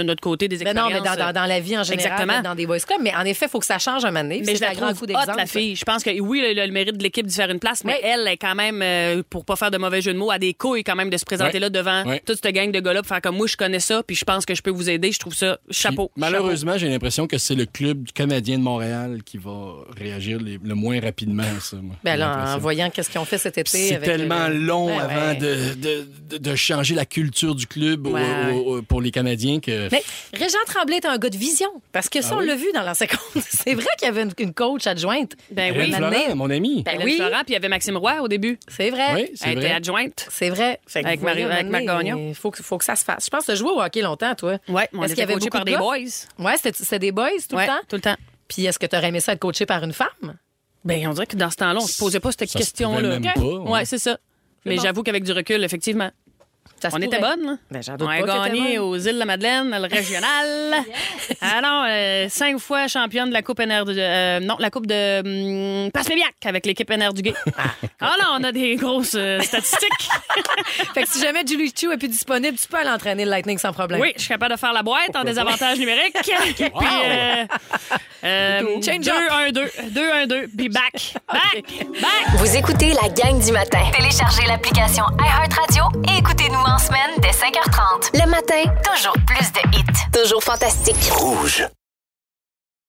côté des Mais expériences. non, mais dans, dans, dans la vie en général, Exactement. dans des boys clubs. Mais en effet, il faut que ça change un moment donné. Mais je la un grand trouve coup hot, d'exemple. la fille. Je pense que oui, elle a le mérite de l'équipe d'y faire une place, mais Oui. elle est quand même, euh, pour pas faire de mauvais jeu de mots, a des couilles quand même de se présenter Ouais. là devant Ouais. toute cette gang de gars-là, pour faire comme moi, je connais ça, puis je pense que je peux vous aider. Je trouve ça chapeau. Puis, malheureusement, j'ai l'impression que c'est le club canadien de Montréal qui va réagir les- le moins rapidement à ça. Moi, Ben j'ai là, l'impression. en voyant qu'est-ce qu'ils ont fait cet été. C'est avec tellement le- long Ouais, avant ouais. De, de, de, de changer la culture du club au- Ouais. au- au- pour les Canadiens que... Mais Régent Tremblay est un gars de vision. Parce que ça, Ah on oui? l'a vu dans l'ancien compte. C'est vrai qu'il y avait une, une coach adjointe. Ben Hélène oui. Florent, Florent, mon ami. Ben Hélène oui. Florent, puis il y avait Maxime Roy au début. C'est vrai. Oui, c'est Elle était vrai. adjointe. C'est vrai. Fait que Avec vous voyez, Marie- avec un moment Marc donné, Gagnon. Il faut, que- faut que ça se fasse. Je pense que tu as joué au hockey longtemps, toi. Ouais, on Est-ce était qu'il y avait coachés beaucoup par de des gars? boys. Ouais, c'était c'était des boys tout Ouais, le temps. tout le temps. Puis est-ce que tu aurais aimé ça être coaché par une femme? Ben, on dirait que dans ce temps-là, on se posait pas cette Ça se question-là. pouvait même OK? pas, ouais. Ouais, c'est ça. Mais bon. j'avoue qu'avec du recul, effectivement, Ça se on était pourrait. bonnes. Là. Ben, j'en On doute a pas que t'étais gagné bonne. aux îles de la Madeleine, le régional. Ah non, euh, cinq fois championne de la Coupe N R du... euh, non, la Coupe de hum, Passe-Mébiac avec l'équipe N R du Gay. Ah non, on a des grosses euh, statistiques. Fait que si jamais Julie Chu est plus disponible, tu peux aller entraîner le Lightning sans problème. Oui, je suis capable de faire la boîte en désavantage numérique. Puis, euh, euh, Change deux, up. un, deux. deux, un, deux. Puis back. Back. Back. Vous écoutez la gang du matin. Téléchargez l'application iHeartRadio et écoutez-nous en semaine dès cinq heures trente. Le matin, Toujours plus de hits. toujours fantastique. Rouge.